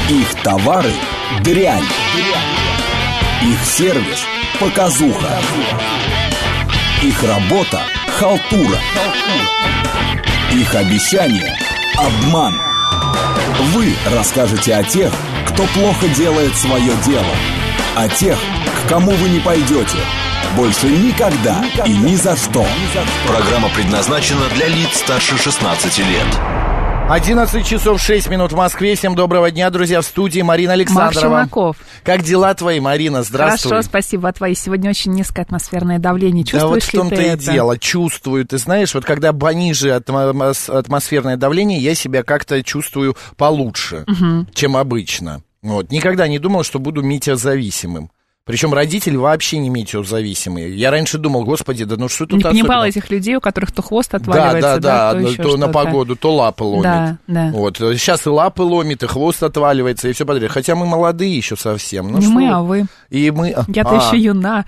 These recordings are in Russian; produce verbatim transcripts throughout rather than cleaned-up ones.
Их товары – дрянь. Их сервис – показуха. Их работа – халтура. Их обещания – обман. Вы расскажете о тех, кто плохо делает свое дело. О тех, к кому вы не пойдете. Больше никогда и ни за что. Программа предназначена для лиц старше шестнадцати лет. одиннадцать часов шесть минут в Москве. Всем доброго дня, друзья. В студии Марина Александрова. Марк Челноков. Как дела твои, Марина? Здравствуй. Хорошо, спасибо. А твои? Сегодня очень низкое атмосферное давление. Чувствуешь да вот ли в том-то ты и это? дело. Чувствую. Ты знаешь, вот когда пониже атмосферное давление, я себя как-то чувствую получше, угу. чем обычно. Вот. Никогда не думал, что буду метеозависимым. Причем родители вообще не метеозависимые. Я раньше думал, господи, да ну что тут не особенно? понимала этих людей, у которых то хвост отваливается, да, да, да, да, то, то, еще то на что-то. погоду, то лапы ломит. Да, да. Вот. Сейчас и лапы ломит, и хвост отваливается, и все подряд. Хотя мы молодые еще совсем. Ну, не что? мы, а вы. И мы... Я-то а. еще юна.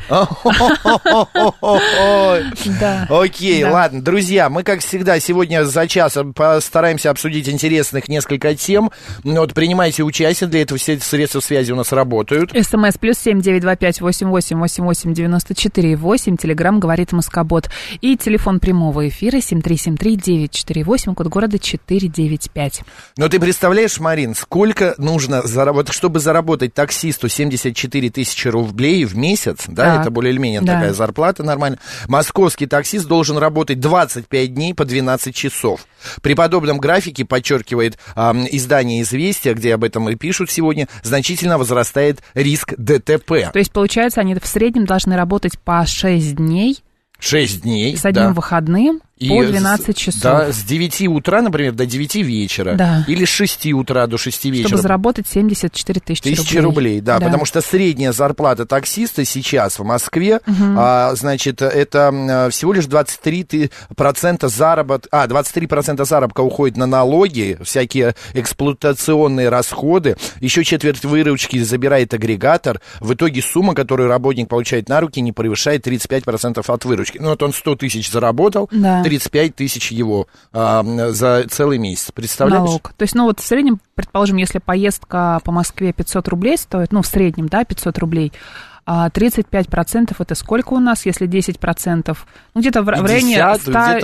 Окей, ладно. Друзья, мы, как всегда, сегодня за час постараемся обсудить интересных несколько тем. Вот, принимайте участие, для этого все средства связи у нас работают. СМС плюс семь девять два пять восемь восемь восемь восемь девяносто четыре восемь. Телеграм говорит Москобот. И телефон прямого эфира семь три семь три девять четыре восемь, код города четыре девять пять. Ну, ты представляешь, Марин, сколько нужно заработать, чтобы заработать таксисту семьдесят четыре тысячи рублей в месяц, да, так. это более-менее да. такая зарплата нормальная. Московский таксист должен работать двадцать пять дней по двенадцать часов. При подобном графике, подчеркивает э, издание «Известия», где об этом и пишут сегодня, значительно возрастает риск ДТП. То есть, получается, они в среднем должны работать по шесть дней. шесть дней, с одним да. выходным. И по двенадцать часов. Да, с девяти утра, например, до девяти вечера. Да. Или с шести утра до шести вечера. Чтобы заработать семьдесят четыре тысячи рублей. Тысячи рублей, да, да, потому что средняя зарплата таксиста сейчас в Москве, угу. а, значит, это всего лишь двадцать три процента заработка, а, двадцать три процента заработка уходит на налоги, всякие эксплуатационные расходы, еще четверть выручки забирает агрегатор, в итоге сумма, которую работник получает на руки, не превышает тридцать пять процентов от выручки. Ну, вот он сто тысяч заработал, да. тридцать пять тысяч его а, за целый месяц. Представляешь? Налог. То есть, ну вот в среднем, предположим, если поездка по Москве пятьсот рублей стоит, ну в среднем, да, пятьсот рублей, а тридцать пять процентов это сколько у нас, если десять процентов? Ну где-то в районе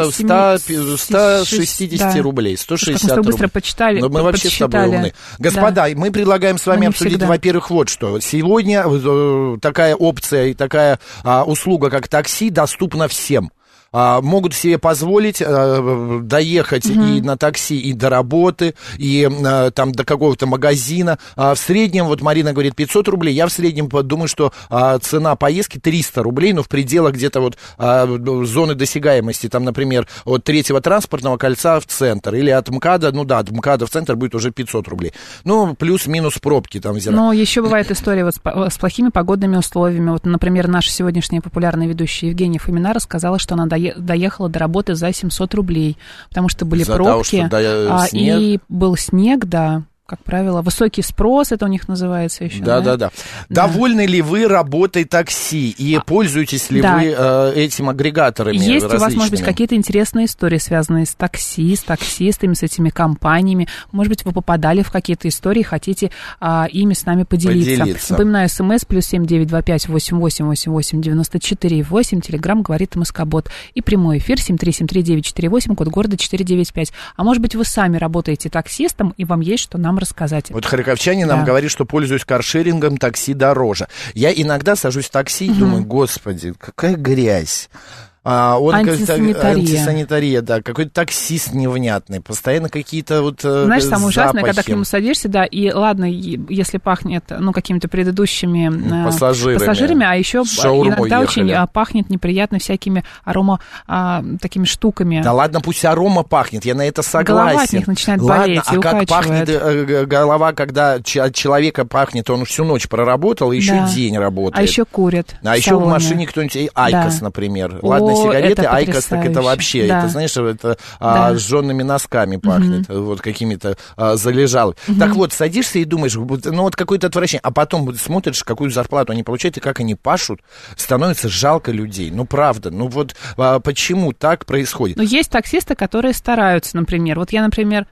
ста шестидесяти да. рублей, сто шестьдесят как мы рублей. быстро почитали, Но мы вообще подсчитали. с тобой умны. Господа, да. мы предлагаем с вами Но обсудить, во-первых, вот что. Сегодня такая опция и такая а, услуга, как такси, доступна всем. А, могут себе позволить а, доехать угу. и на такси, и до работы, и а, там до какого-то магазина. А, в среднем, вот Марина говорит, пятьсот рублей. Я в среднем думаю, что а, цена поездки триста рублей, но в пределах где-то вот а, зоны досягаемости. Там, например, от третьего транспортного кольца в центр. Или от МКАДа, ну да, от МКАДа в центр будет уже пятьсот рублей. Ну, плюс-минус пробки там взяла. Но еще бывает история вот с, с плохими погодными условиями. Вот, например, наша сегодняшняя популярная ведущая Евгения Фомина рассказала, что она доехала до работы за семьсот рублей, потому что были за пробки, того, что а, и был снег, да, как правило, высокий спрос, это у них называется еще. Да, да, да. да. Довольны ли вы работой такси и а, пользуетесь ли да. вы э, этим агрегаторами? Есть у вас, может быть, какие-то интересные истории, связанные с такси, с таксистами, с этими компаниями? Может быть, вы попадали в какие-то истории, хотите а, ими с нами поделиться? поделиться. Напоминаю, смс плюс семь девять два пять восемь восемь восемь восемь девяносто четыре восемь, телеграм говорит Москобот. И прямой эфир семь три семь три девять четыре восемь, код города четыре девять пять. А может быть, вы сами работаете таксистом, и вам есть что нам рассказать. Вот харьковчанин да. нам говорит, что пользуюсь каршерингом, такси дороже. Я иногда сажусь в такси и угу. думаю, господи, какая грязь. А, он антисанитария. Антисанитария, да. Какой-то таксист невнятный. Постоянно какие-то вот Знаешь, самое ужасное, запахи. Когда к нему садишься, да, и ладно, если пахнет, ну, какими-то предыдущими пассажирами, пассажирами а еще иногда ехали. Очень пахнет неприятно всякими арома а, такими штуками. Да ладно, пусть арома пахнет, я на это согласен. Голова от них начинает ладно, болеть а и как укачивает. пахнет голова, когда от человека пахнет, он всю ночь проработал, и еще да. день работает. А еще курит. А еще в машине кто-нибудь, Айкос, да. например. О, ладно, сигареты, Айкос. Так это вообще, да. это, знаешь, это да. а, сжёными носками пахнет, угу. вот какими-то а, залежалами. Угу. Так вот, садишься и думаешь, ну вот какое-то отвращение, а потом смотришь, какую зарплату они получают, и как они пашут, становится жалко людей. Ну, правда, ну вот а, почему так происходит? Ну, есть таксисты, которые стараются, например. Вот я, например,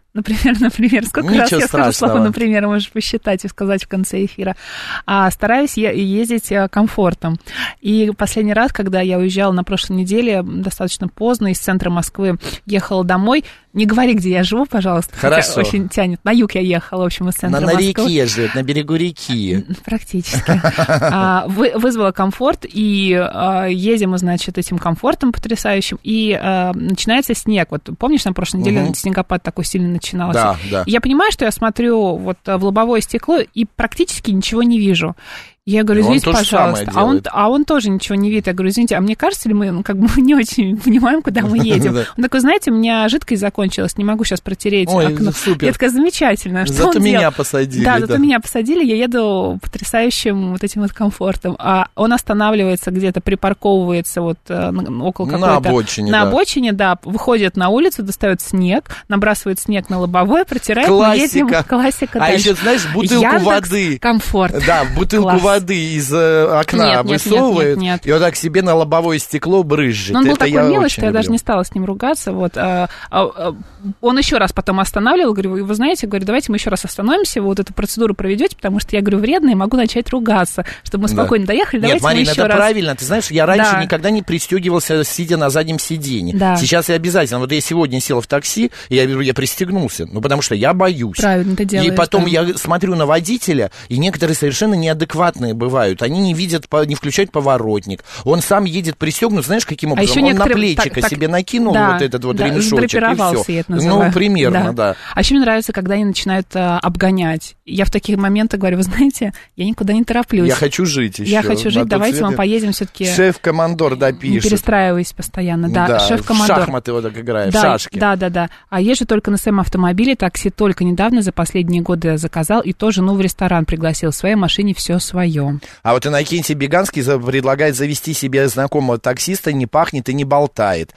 Например, например, сколько Ничего раз я страшного. скажу слово, например, можешь посчитать и сказать в конце эфира. А, стараюсь я ездить комфортом. И последний раз, когда я уезжала на прошлой неделе, достаточно поздно, из центра Москвы ехала домой. Не говори, где я живу, пожалуйста. Хорошо. Очень тянет. На юг я ехала, в общем, из центра на, Москвы. На реке живет, на берегу реки. Практически. А, вы, вызвала комфорт, и а, едем мы, значит, этим комфортом потрясающим, и а, начинается снег. Вот помнишь, на прошлой неделе угу. снегопад такой сильный начинался? Да, да. Я понимаю, что я смотрю вот в лобовое стекло и практически ничего не вижу. Я говорю, извините, пожалуйста, а он, а он тоже ничего не видит. Я говорю, извините, а мне кажется ли мы, ну, как бы не очень понимаем, куда мы едем? Он такой, знаете, у меня жидкость закончилась, не могу сейчас протереть окно. Супер. Я такая, замечательно. Зато меня посадили. Да, зато меня посадили, я еду потрясающим вот этим вот комфортом. А он останавливается где-то, припарковывается вот около какой-то... На обочине, На да. обочине, да, выходит на улицу, достает снег, набрасывает снег на лобовое, протирает, классика. Мы едем, классика. А дальше. еще, знаешь, бутылку Яндекс, воды. Комфорт. Да, бутылку Класс. воды из э, окна нет, нет, высовывает, нет, нет, нет. и вот так себе на лобовое стекло брызжет. Но он был Это такой я милый, очень что я люблю. даже не стала с ним ругаться. Вот. А, а, а, он еще раз потом останавливал, говорю, вы знаете, говорю, давайте мы еще раз остановимся, вы вот эту процедуру проведете, потому что я, говорю, вредная, и могу начать ругаться, чтобы мы спокойно да. доехали. Нет, давайте Марина, мы еще это раз... правильно. Ты знаешь, я раньше да. никогда не пристегивался, сидя на заднем сиденье. Да. Сейчас я обязательно. Вот я сегодня села в такси, и я, я пристегнулся, ну, потому что я боюсь. Правильно ты делаешь. И потом да. я смотрю на водителя, и некоторые совершенно неадекватные бывают. Они не видят, не включают поворотник. Он сам едет пристегнут, знаешь, каким образом? А еще он некоторые... на плечико так, так... себе накинул да, вот этот вот да, ремешочек, и все. Я это называю. Ну, примерно, да. да. А еще мне нравится, когда они начинают а, обгонять. Я в таких моментах говорю, вы знаете, я никуда не тороплюсь. Я хочу жить еще. Я хочу жить, давайте мы поедем все-таки. Шеф-командор, да, пишет. Не перестраиваюсь постоянно, да, да шеф-командор. Шахматы вот так играет, да, шашки. Да, да, да. А езжу только на своем автомобиле, такси только недавно, за последние годы заказал, и тоже, ну, в ресторан пригласил. В своей машине все свое. А вот Иннокентий Беганский предлагает завести себе знакомого таксиста, не пахнет и не болтает.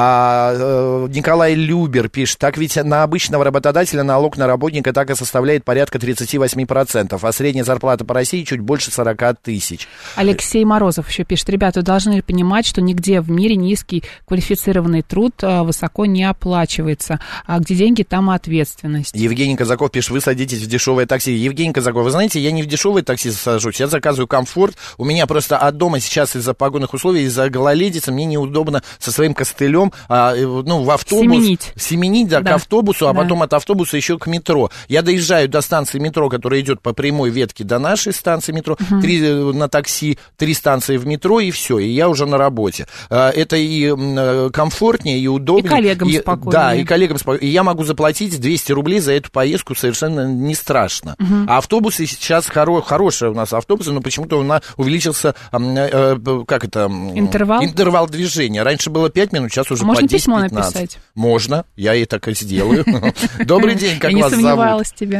А, э, Николай Любер пишет, так ведь на обычного работодателя налог на работника так и составляет порядка тридцать восемь процентов, а средняя зарплата по России чуть больше сорок тысяч. Алексей Морозов еще пишет, ребята, вы должны понимать, что нигде в мире низкий квалифицированный труд высоко не оплачивается, а где деньги, там и ответственность. Евгений Казаков пишет, вы садитесь в дешевое такси. Евгений Казаков, вы знаете, я не в дешевое такси сажусь, я заказываю комфорт. У меня просто от дома сейчас из-за погодных условий, из-за гололедицы, мне неудобно со своим костылем, а, ну, в автобус. Семенить. Семенить, да, да. к автобусу, а да. потом от автобуса еще к метро. Я доезжаю до станции метро, которая идет по прямой ветке до нашей станции метро, угу. три на такси, три станции в метро, и все, и я уже на работе. Это и комфортнее, и удобнее. И коллегам и, спокойнее. Да, и коллегам спокойнее. И я могу заплатить двести рублей за эту поездку, совершенно не страшно. Угу. А автобусы сейчас хоро- хорошие у нас автобусы, но почему-то у нас увеличился, э, э, как это? Интервал? Интервал движения. Раньше было пять минут, сейчас уже а по десять-пятнадцать. Можно письмо написать? Можно, я и так и сделаю. Добрый день, как вас зовут? Я не сомневалась в тебе.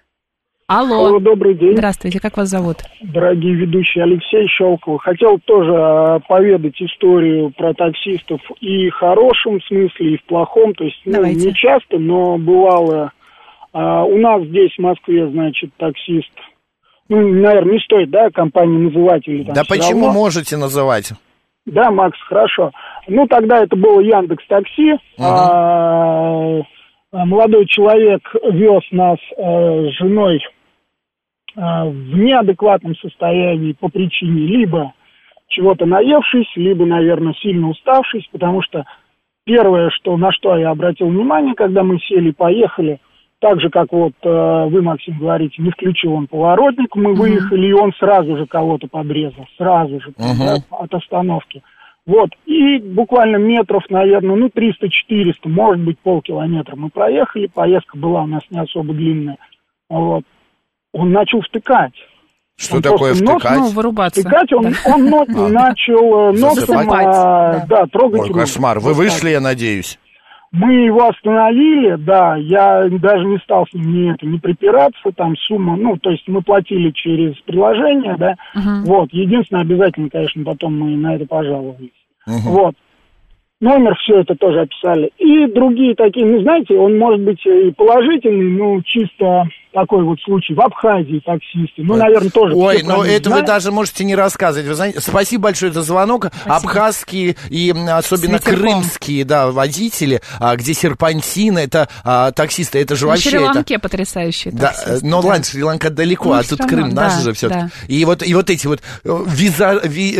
Алло. Алло, добрый день. Здравствуйте, как вас зовут? Дорогие ведущие, Алексей Щелков. Хотел тоже поведать историю про таксистов и в хорошем смысле, и в плохом. То есть, ну, не часто, но бывало. А, у нас здесь, в Москве, значит, таксист. Ну, наверное, не стоит, да, компанию называть или там. Да почему равно. Можете называть? Да, Макс, хорошо. Ну, тогда это было Яндекс.Такси. Угу. А, молодой человек вез нас а, с женой в неадекватном состоянии по причине либо чего-то наевшись, либо, наверное, сильно уставшись, потому что первое, что, на что я обратил внимание, когда мы сели и поехали, так же, как вот э, вы, Максим, говорите, не включил он поворотник, мы uh-huh. выехали, и он сразу же кого-то подрезал, сразу же, uh-huh. да, от остановки. Вот, и буквально метров, наверное, ну, триста-четыреста, может быть, полкилометра мы проехали, поездка была у нас не особо длинная, вот. Он начал втыкать. Что он такое втыкать? Ну, вырубаться. Втыкать, он, да. он нос, а, начал носом, а, да. да, трогать Ой, руку. Кошмар. Вы вышли, я надеюсь? Мы его остановили, да, я даже не стал с ним не, это, не припираться, там сумма, ну, то есть мы платили через приложение, да, uh-huh. вот, единственное, обязательно, конечно, потом мы на это пожаловались, uh-huh. вот. Номер, все это тоже описали. И другие такие, ну, знаете, он может быть и положительный, ну, чисто такой вот случай в Абхазии таксисты. Ну, наверное, тоже... Ой, ну это знают. Вы даже можете не рассказывать. Вы знаете, спасибо большое за звонок. Спасибо. Абхазские и особенно крымские, да, водители, где серпантин, это а, таксисты, это же на вообще... На Шри-Ланке это... потрясающие да, таксисты. Но да. ладно, Шри-Ланка далеко, ну, а тут Крым да, наш же все-таки. Да. И, вот, и вот эти вот виза... Ви,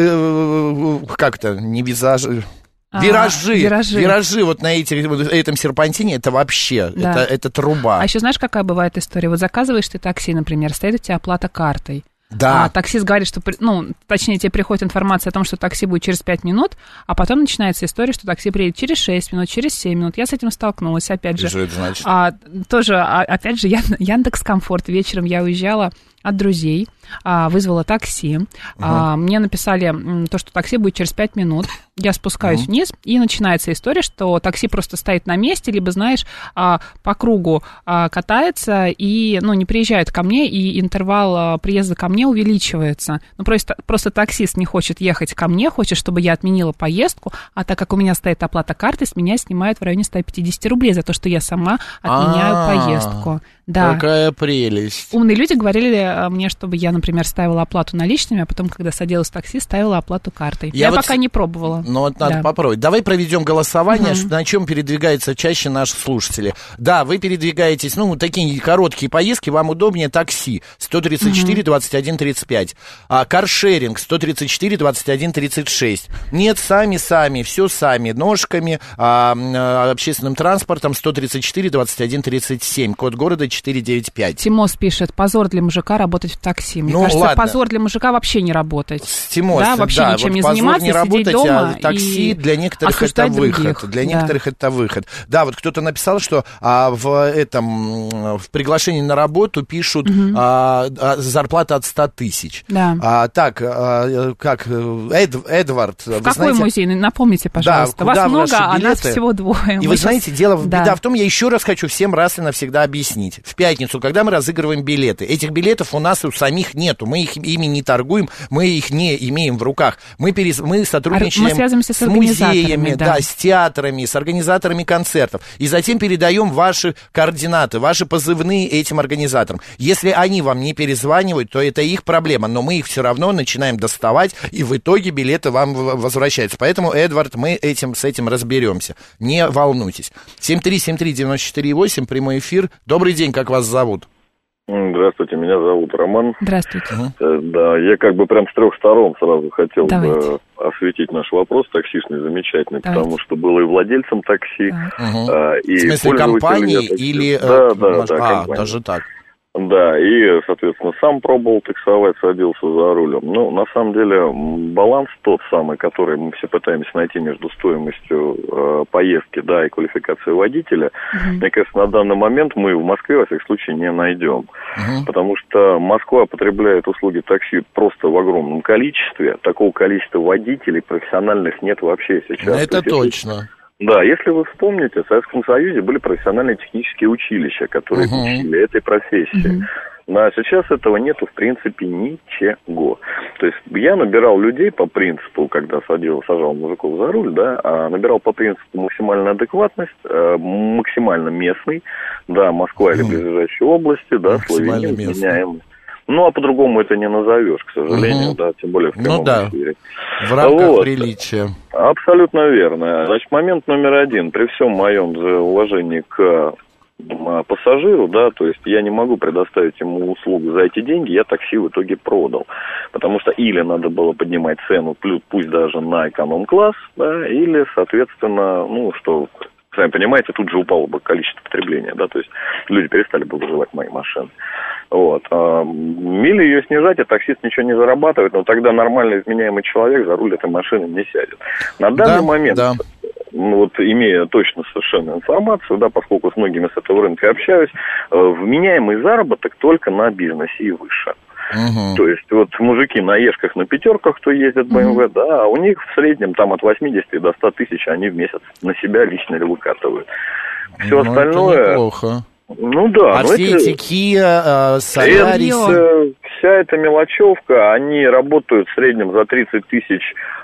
э, как-то, не визажи... Виражи, а, виражи, виражи вот на эти, вот, этом серпантине, это вообще, да. это, это труба. А еще знаешь, какая бывает история? Вот заказываешь ты такси, например, стоит у тебя оплата картой. Да. А таксист говорит, что, ну, точнее, тебе приходит информация о том, что такси будет через пять минут, а потом начинается история, что такси приедет через шесть минут, через семь минут. Я с этим столкнулась, опять же. Что это значит? А, тоже, а, опять же, Яндекс.Комфорт. Вечером я уезжала от друзей, а, вызвала такси. Uh-huh. А, мне написали то, что такси будет через пять минут. Я спускаюсь uh-huh. вниз, и начинается история, что такси просто стоит на месте, либо, знаешь, а, по кругу а, катается и, ну, не приезжает ко мне, и интервал а, приезда ко мне увеличивается. Ну, просто, просто таксист не хочет ехать ко мне, хочет, чтобы я отменила поездку, а так как у меня стоит оплата карты, с меня снимают в районе сто пятьдесят рублей за то, что я сама отменяю А-а-а. поездку. Да. Какая прелесть. Умные люди говорили мне, чтобы я, например, ставила оплату наличными, а потом, когда садилась в такси, ставила оплату картой. Я, я вот пока не пробовала. Ну, вот надо да. попробовать. Давай проведем голосование, угу. на чем передвигаются чаще наши слушатели. Да, вы передвигаетесь, ну, такие короткие поездки, вам удобнее такси сто тридцать четыре двадцать один тридцать пять, а каршеринг сто тридцать четыре двадцать один тридцать шесть. Нет, сами-сами, все сами, ножками, а, а, общественным транспортом сто тридцать четыре двадцать один тридцать семь, код города четыре девять пять. Тимос пишет, позор для мужика работать в такси. Мне ну, кажется, ладно. позор для мужика вообще не работать. Тимос, да, вообще да, ничем вот не позор заниматься, не работать, сидеть дома а такси и для некоторых это выход. Других. Для да. некоторых это выход. Да, вот кто-то написал, что а, в этом в приглашении на работу пишут угу. а, а, зарплата от ста тысяч. Да. А, так, а, как Эд, Эдвард. В какой знаете, музей? Напомните, пожалуйста. Да, вас много, а нас всего двое. И мы вы сейчас... знаете, дело в да. беда в том, я еще раз хочу всем раз и навсегда объяснить. В пятницу, когда мы разыгрываем билеты, этих билетов у нас у самих нету. Мы их ими не торгуем, мы их не имеем в руках. Мы, перес... мы сотрудничаем мы связываемся с, с музеями, да. да, с театрами, с организаторами концертов. И затем передаем ваши координаты, ваши позывные этим организаторам. Если они вам не перезванивают, то это их проблема. Но мы их все равно начинаем доставать, и в итоге билеты вам возвращаются. Поэтому, Эдвард, мы этим, с этим разберемся. Не волнуйтесь. семь три семь три девять четыре восемь, прямой эфир. Добрый день, как вас зовут? Здравствуйте, меня зовут Роман. Здравствуйте. Uh-huh. Да, я как бы прям с трех сторон сразу хотел Давайте. бы осветить наш вопрос таксишный, замечательный, Давайте. потому что был и владельцем такси, uh-huh. а, и в смысле компании или... Да, да, может... да, а, компания. даже так. Да, и, соответственно, сам пробовал таксовать, садился за рулем. Ну, на самом деле, баланс тот самый, который мы все пытаемся найти между стоимостью э, поездки, да, и квалификацией водителя, uh-huh. мне кажется, на данный момент мы в Москве, во всяком случае, не найдем. Uh-huh. Потому что Москва потребляет услуги такси просто в огромном количестве. Такого количества водителей профессиональных нет вообще сейчас. Это есть, точно. Да, если вы вспомните, в Советском Союзе были профессиональные технические училища, которые uh-huh. учили этой профессии. Uh-huh. А сейчас этого нету, в принципе, ничего. То есть я набирал людей по принципу, когда садил, сажал мужиков за руль, да, а набирал по принципу максимальная адекватность, э, максимально местный, да, Москва uh-huh. или ближайшие области, да, Словения, меняемость. Ну, а по-другому это не назовешь, к сожалению, угу. да, тем более в прямом ну, да. эфире. В рамках вот. приличия. Абсолютно верно. Значит, момент номер один. При всем моем же уважении к пассажиру, да, то есть я не могу предоставить ему услугу за эти деньги, я такси в итоге продал. Потому что или надо было поднимать цену, пусть даже на эконом-класс, да, или, соответственно, ну, что... Сами понимаете, тут же упало бы количество потребления, да, то есть люди перестали бы выживать мои машины. Вот. А, или ее снижать, а таксист ничего не зарабатывает, но тогда нормально изменяемый человек за руль этой машины не сядет. На данный да, момент, да. Ну, вот имея точно совершенно информацию, да, поскольку с многими с этого рынка общаюсь, вменяемый заработок только на бизнесе и выше. Uh-huh. То есть вот мужики на ешках, на пятерках, кто ездит в бэ эм вэ, uh-huh. да, а у них в среднем там от восьмидесяти до ста тысяч они в месяц на себя лично выкатывают. Все ну, остальное... Это неплохо. Ну да. А ну все это... эти Kia, Solaris... Это, вся эта мелочевка, они работают в среднем за тридцать тысяч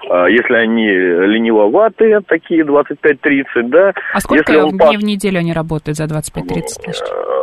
Если они ленивоватые, такие двадцать пять тридцать, да. А сколько дней пас... в неделю они работают за двадцать пять тридцать тысяч?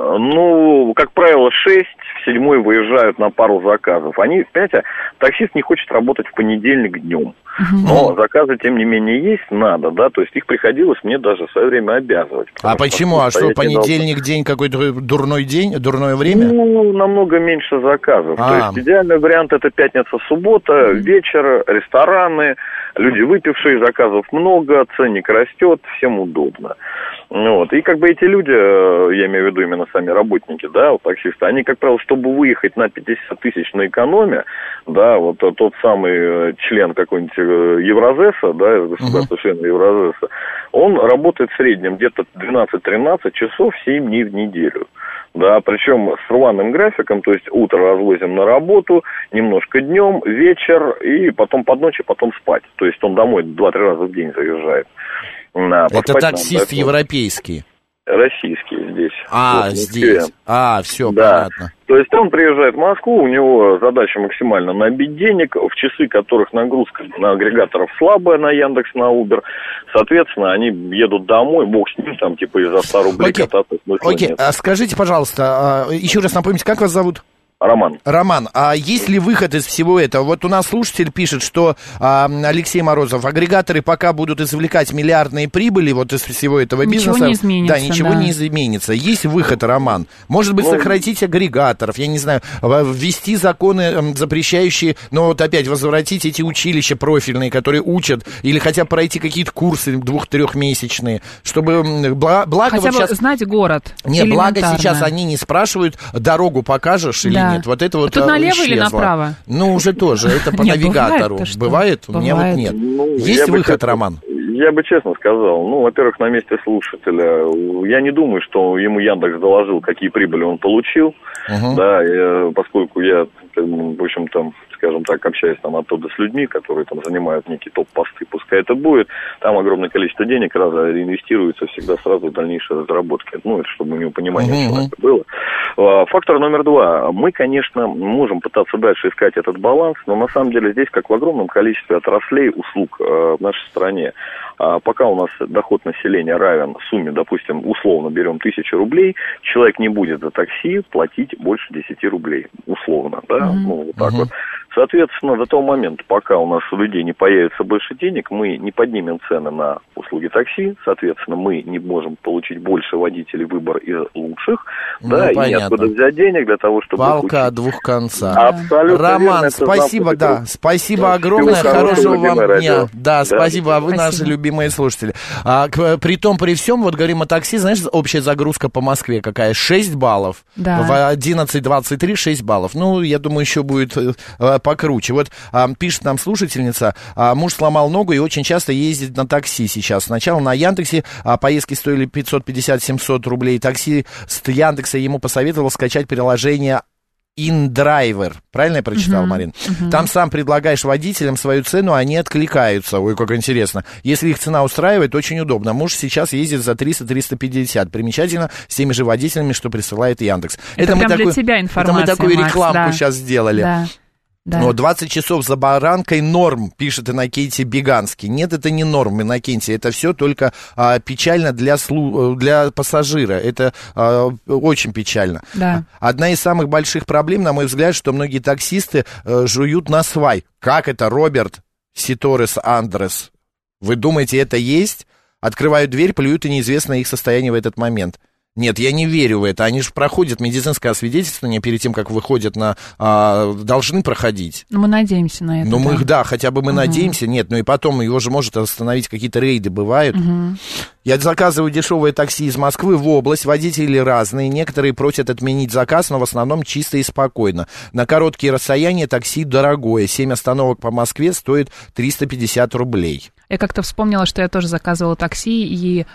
Ну, как правило, шесть, в седьмой выезжают на пару заказов. Они, понимаете, таксист не хочет работать в понедельник днем. Но заказы, тем не менее, есть, надо, да, то есть их приходилось мне даже в свое время обязывать. А почему? А что, понедельник день какой-то дурной день, дурное время? Ну, намного меньше заказов. А. То есть идеальный вариант — это пятница, суббота, вечер, рестораны, люди выпившие, заказов много, ценник растет, всем удобно. Вот. И как бы эти люди, я имею в виду именно сами работники, да, вот таксисты, они, как правило, чтобы выехать на пятьдесят тысяч на экономе, да, вот тот самый член какой-нибудь Евразеса, да, государственный член Евразеса, он работает в среднем где-то двенадцать-тринадцать часов семь дней в неделю. Да, причем с рваным графиком, то есть утро развозим на работу, немножко днем, вечер, и потом под ночь, и потом спать. То есть он домой два-три раза в день заезжает. На, это таксист нам, европейский? Российский здесь. А, вот, здесь. А, все, да. Понятно. То есть он приезжает в Москву, у него задача максимально набить денег, в часы которых нагрузка на агрегаторов слабая, на Яндекс, на Uber. Соответственно, они едут домой, бог с ним, там, типа, из-за ста рублей Окей. кататься. Окей, а скажите, пожалуйста, еще раз напомните, как вас зовут? Роман. Роман, а есть ли выход из всего этого? Вот у нас слушатель пишет, что а, Алексей Морозов, агрегаторы пока будут извлекать миллиардные прибыли вот из всего этого ничего бизнеса. Не изменится, да, ничего да. не изменится. Есть выход, Роман? Может быть, ну, сократить агрегаторов, я не знаю, ввести законы, запрещающие, но вот опять возвратить эти училища профильные, которые учат, или хотя бы пройти какие-то курсы двух-трехмесячные, чтобы благо... Хотя вот бы сейчас... знать город. Нет, благо сейчас они не спрашивают, дорогу покажешь или да. нет. Вот это вот тут налево исчезло. Или направо? Ну, уже тоже, это по нет, навигатору. Бывает? Бывает? У меня вот нет. Ну, есть выход, честно, Роман? Я бы честно сказал, ну, во-первых, на месте слушателя, я не думаю, что ему Яндекс доложил, какие прибыли он получил, uh-huh. да, и, поскольку я, в общем-то, скажем так, общаюсь там оттуда с людьми, которые там занимают некие топ-посты, пускай это будет, там огромное количество денег раза инвестируется всегда сразу в дальнейшие разработки, ну, это чтобы у него понимание uh-huh. человека было. Фактор номер два. Мы, конечно, можем пытаться дальше искать этот баланс, но на самом деле здесь, как в огромном количестве отраслей услуг в нашей стране, пока у нас доход населения равен сумме, допустим, условно берем тысячу рублей, человек не будет за такси платить больше десяти рублей, условно, да, uh-huh. ну, вот так uh-huh. вот. Соответственно, до того момента, пока у нас у людей не появится больше денег, мы не поднимем цены на услуги такси, соответственно, мы не можем получить больше водителей, выбор из лучших, ну, да, понятно. И неоткуда взять денег для того, чтобы... Палка получить... о двух концах. Абсолютно Роман, верно, спасибо, да, круг. Спасибо да, огромное, хорошего вам дня. Да, да, спасибо, а вы спасибо. Наши любимые слушатели. А, к, при том, при всем, вот говорим о такси, знаешь, общая загрузка по Москве какая? шесть баллов. Да. В одиннадцать двадцать три шесть баллов. Ну, я думаю, еще будет э, покруче. Вот а, пишет нам слушательница, а, муж сломал ногу и очень часто ездит на такси сейчас. Сначала на Яндексе а, поездки стоили пятьсот пятьдесят - семьсот рублей. Таксист Яндекса ему посоветовал скачать приложение InDriver. Правильно я прочитал, uh-huh, Марин? Uh-huh. Там сам предлагаешь водителям свою цену, а они откликаются. Ой, как интересно. Если их цена устраивает, очень удобно. Муж сейчас ездит за триста - триста пятьдесят. Примечательно, с теми же водителями, что присылает Яндекс. Это, это мы прям такой, для тебя информация, это мы такую Макс, рекламку да. сейчас сделали. Да. Да. Но двадцать часов за баранкой норм, пишет Иннокентий Беганский. Нет, это не норм, Иннокентий. Это все только а, печально для, слу... для пассажира. Это а, очень печально. Да. Одна из самых больших проблем, на мой взгляд, что многие таксисты а, жуют на свай. Как это, Роберт Ситорес Андрес? Вы думаете, это есть? Открывают дверь, плюют, и неизвестно их состояние в этот момент. Нет, я не верю в это. Они же проходят медицинское освидетельствование перед тем, как выходят на... А, должны проходить. Ну, мы надеемся на это. Ну, да. мы, да, хотя бы мы угу. надеемся. Нет, ну и потом его же может остановить, какие-то рейды бывают. Угу. Я заказываю дешевое такси из Москвы в область. Водители разные. Некоторые просят отменить заказ, но в основном чисто и спокойно. На короткие расстояния такси дорогое. Семь остановок по Москве стоит триста пятьдесят рублей. Я как-то вспомнила, что я тоже заказывала такси, и,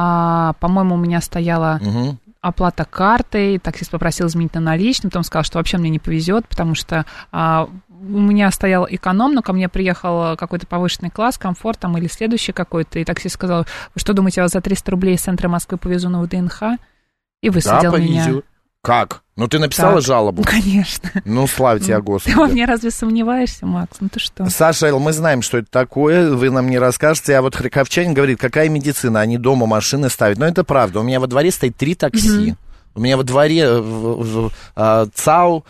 а, по-моему, у меня стояла угу. оплата картой, таксист попросил изменить на наличные, потом сказал, что вообще мне не повезет, потому что а, у меня стоял эконом, но ко мне приехал какой-то повышенный класс, комфорт там, или следующий какой-то, и таксист сказал, вы что думаете, я вас за триста рублей из центра Москвы повезу на ВДНХ? И высадил да, меня. Как? Ну, ты написала так. жалобу? Конечно. Ну, слава тебя, Господи. Ты во мне разве сомневаешься, Макс? Ну, ты что? Саша, мы знаем, что это такое, вы нам не расскажете. А вот харьковчанин говорит, какая медицина, они дома машины ставят. Но это правда. У меня во дворе стоит три такси. Mm-hmm. У меня во дворе в, в, в, ЦАУ,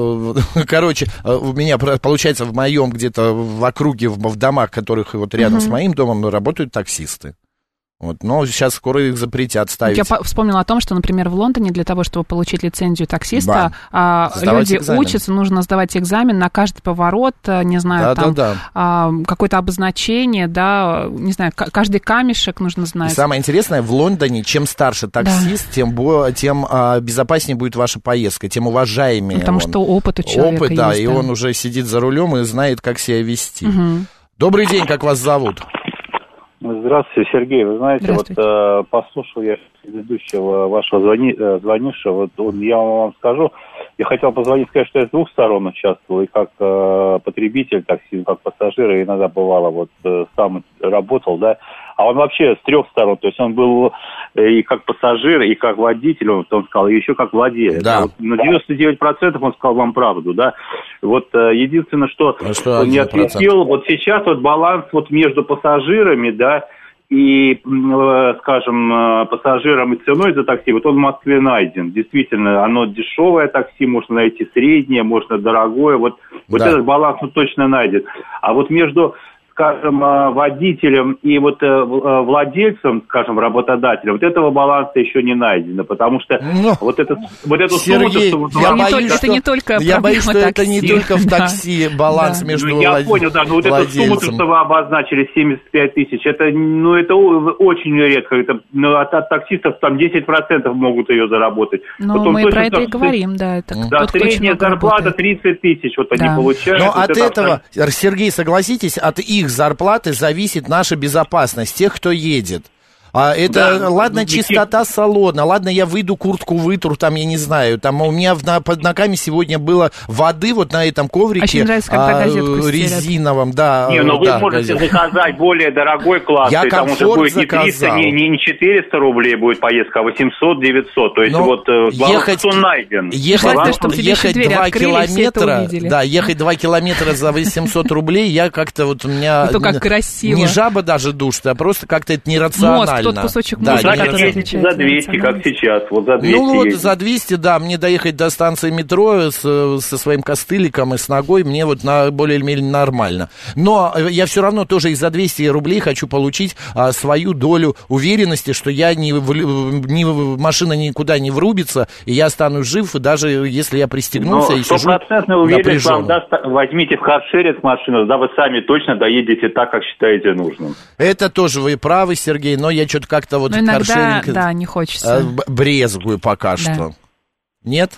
короче, у меня, получается, в моем где-то в округе, в, в домах, которых вот рядом mm-hmm. с моим домом, работают таксисты. Вот, но сейчас скоро их запретят ставить. Я вспомнила о том, что, например, в Лондоне для того, чтобы получить лицензию таксиста, а, люди экзамен. учатся, нужно сдавать экзамен на каждый поворот, не знаю, да, там да, да. А, какое-то обозначение, да, не знаю, каждый камешек нужно знать. И самое интересное, в Лондоне, чем старше таксист, да. тем, бо, тем а, безопаснее будет ваша поездка, тем уважаемее. Потому он. что опыт у человека Опыт, да, есть, и да. он уже сидит за рулем и знает, как себя вести. Угу. Добрый день, как вас зовут? Здравствуйте, Сергей. Вы знаете, вот э, послушал я предыдущего вашего звони, э, звонившего, вот он, я вам скажу, я хотел позвонить, сказать, что я с двух сторон участвовал, и как э, потребитель такси, как пассажир, и иногда бывало, вот э, сам работал, да, а он вообще с трех сторон, то есть он был и как пассажир, и как водитель, он, он сказал, и еще как владелец. Да. Вот, на девяносто девять процентов он сказал вам правду, да. Вот э, единственное, что, а что он не ответил, вот сейчас вот баланс вот между пассажирами, да, и, э, скажем, пассажирам и ценой за такси, вот он в Москве найден. Действительно, оно дешевое такси, можно найти среднее, можно дорогое, вот, вот да. этот баланс он точно найден. А вот между, скажем, водителем и вот владельцем, скажем, работодателем, вот этого баланса еще не найдено, потому что Но, вот, этот, вот эту Сергей, сумму... Я не боюсь, только, что, это не только я боюсь, что такси. это не только в такси баланс да. между ну, я влад... понял, да, но вот эту сумму, что вы обозначили, семьдесят пять тысяч, это, ну, это очень редко, это, ну, от, от таксистов там десять процентов могут ее заработать. Ну, мы про это и говорим, да. Это да, тот, средняя зарплата тридцать тысяч, вот да. они получают. Но вот от это этого, абсолютно... Сергей, согласитесь, от их зарплаты зависит наша безопасность, тех, кто едет. А это, да, ладно, ну, чистота салона, ладно, я выйду, куртку вытру, там, я не знаю, там у меня на, под ногами сегодня было воды вот на этом коврике. Очень нравится, когда а, газетку резиновом, да. Не, но да, вы можете газет. заказать более дорогой класс, я и там уже будет не триста, не, не четыреста рублей будет поездка, а восемьсот-девятьсот, то есть но вот ехать, он найден. Ехать, Главное, ехать два километра, да, ехать два километра за восемьсот рублей, я как-то вот у меня... Ну, как красиво. Не жаба даже душит, а просто как-то это нерационально. Мост, тот кусочек да, мозга, значит, ездите за двести, как сейчас, вот за двести. Ну вот ездите. за двести, да, мне доехать до станции метро с, со своим костыликом и с ногой, мне вот на, более-менее нормально. Но я все равно тоже и за двести рублей хочу получить а, свою долю уверенности, что я не, не, машина никуда не врубится, и я останусь жив, даже если я пристегнулся и сижу стопроцентная уверенность вам даст, возьмите в каршеринг машину, да, вы сами точно доедете так, как считаете нужным. Это тоже вы правы, Сергей, но я что-то как-то вот но иногда, каршеринг да, не хочется. брезгую пока да. что. Нет?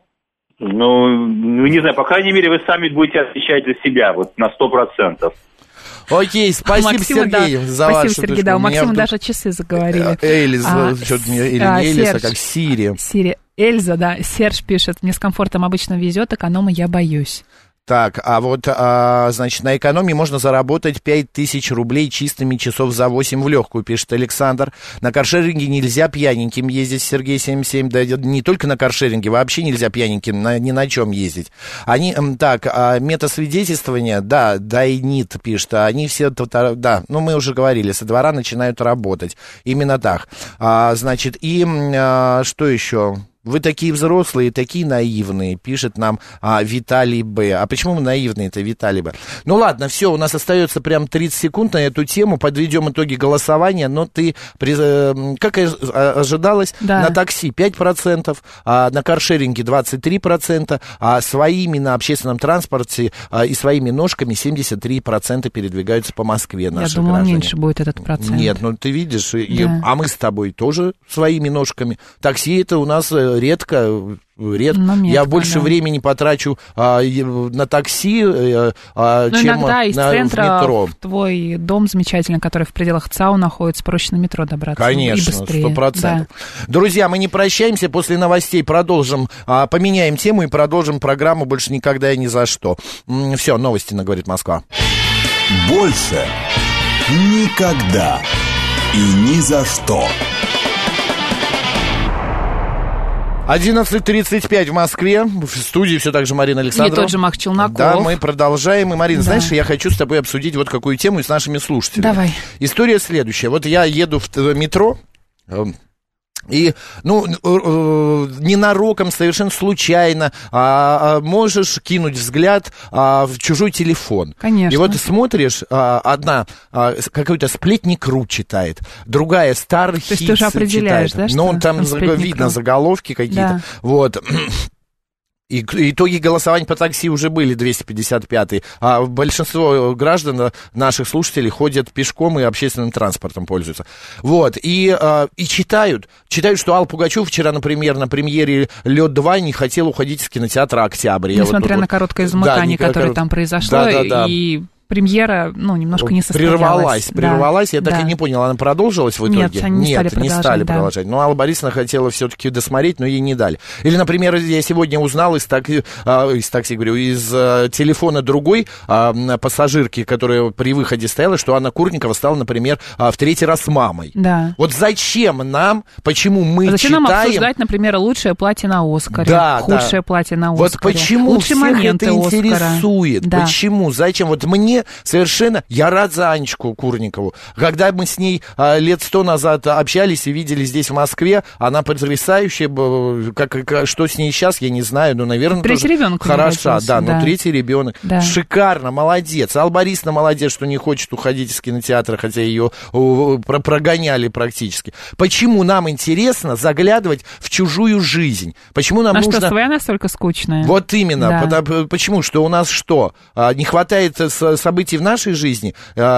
Ну, ну, не знаю, по крайней мере, вы сами будете отвечать за себя, вот на сто процентов. Окей, спасибо, Максима, Сергей, да. за спасибо, вашу Сергей, пишку. да, у Максима вдруг... даже часы заговорили. Эльза, а, что-то мне, или а, не Эльза, Серж, как Сири. Сири. Эльза, да, Серж пишет, мне с комфортом обычно везет, эконома я боюсь. Так, а вот, а, значит, на экономии можно заработать пять тысяч рублей чистыми часов за восемь в легкую, пишет Александр. На каршеринге нельзя пьяненьким ездить, Сергей семьдесят семь, да, не только на каршеринге, вообще нельзя пьяненьким на, ни на чем ездить. Они, так, а, метасвидетельствование, да, Дайнит пишет, они все, да, ну, мы уже говорили, со двора начинают работать, именно так. А, значит, и а, что еще? Вы такие взрослые, такие наивные, пишет нам а, Виталий Б. А почему мы наивные-то, Виталий Б? Ну ладно, все, у нас остается прям тридцать секунд на эту тему, подведем итоги голосования, но ты, как ожидалось, да. на такси пять процентов, а на каршеринге двадцать три процента, а своими на общественном транспорте а, и своими ножками семьдесят три процента передвигаются по Москве наши Я думала, граждане. меньше будет этот процент. Нет, ну ты видишь, да. и, а мы с тобой тоже своими ножками. Такси это у нас... редко, редко. Метко, я больше да. времени потрачу а, на такси, а, ну, чем иногда из на, центра в метро. В твой дом замечательный, который в пределах ЦАУ находится, проще на метро добраться. Конечно, и быстрее. сто процентов. Да. Друзья, мы не прощаемся, после новостей продолжим, а, поменяем тему и продолжим программу «Больше никогда и ни за что». Все, новости на «Говорит Москва». Больше никогда и ни за что. одиннадцать тридцать пять в Москве. В студии все так же Марина Александрова. И тот же Мах Челноков. Да, мы продолжаем. И, Марина, да. знаешь, я хочу с тобой обсудить вот какую тему с нашими слушателями. Давай. История следующая. Вот я еду в метро, и, ну, ненароком, совершенно случайно а, а, можешь кинуть взгляд а, в чужой телефон. Конечно. И вот ты смотришь, а, одна а, какой-то сплетник.ру читает, другая Star Hits читает. То есть ты уже определяешь, да, что ну, там, там видно заголовки какие-то. Да. Вот. И итоги голосования по такси уже были двести пятьдесят пятый, а большинство граждан, наших слушателей, ходят пешком и общественным транспортом пользуются. Вот, и, и читают, читают, что Алла Пугачева вчера, например, на премьере «Лед два» не хотел уходить из кинотеатра «Октябрь». Несмотря вот, на короткое замыкание, да, которое кор... там произошло, да, да, да. и... премьера, ну, немножко не состоялась. Прервалась, прервалась, да, я так да. и не понял, она продолжилась в итоге? Нет, они не Нет, стали не продолжать. стали да. продолжать. Но Алла Борисовна хотела все-таки досмотреть, но ей не дали. Или, например, я сегодня узнал из такси, а, из такси, говорю, из а, телефона другой а, пассажирки, которая при выходе стояла, что Анна Курникова стала, например, а, в третий раз мамой. Да. Вот зачем нам, почему мы зачем читаем... нам обсуждать, например, лучшее платье на Оскаре, да, худшее да. платье на Вот Оскаре, почему лучшие всех моменты это Оскара. интересует? Да. Почему? Зачем? Вот мне совершенно... Я рад за Анечку Курникову. Когда мы с ней а, лет сто назад общались и видели здесь, в Москве, она потрясающая. Как, как, что с ней сейчас, я не знаю. Ну, наверное, третий тоже ребенок хороша. Да, да, ну, третий ребенок. Да. Шикарно, молодец. Алла Борисовна молодец, что не хочет уходить из кинотеатра, хотя ее прогоняли практически. Почему нам интересно заглядывать в чужую жизнь? Почему нам а нужно... что, своя настолько скучная? Вот именно. Да. Потому, почему? Что у нас что? Не хватает событий в нашей жизни?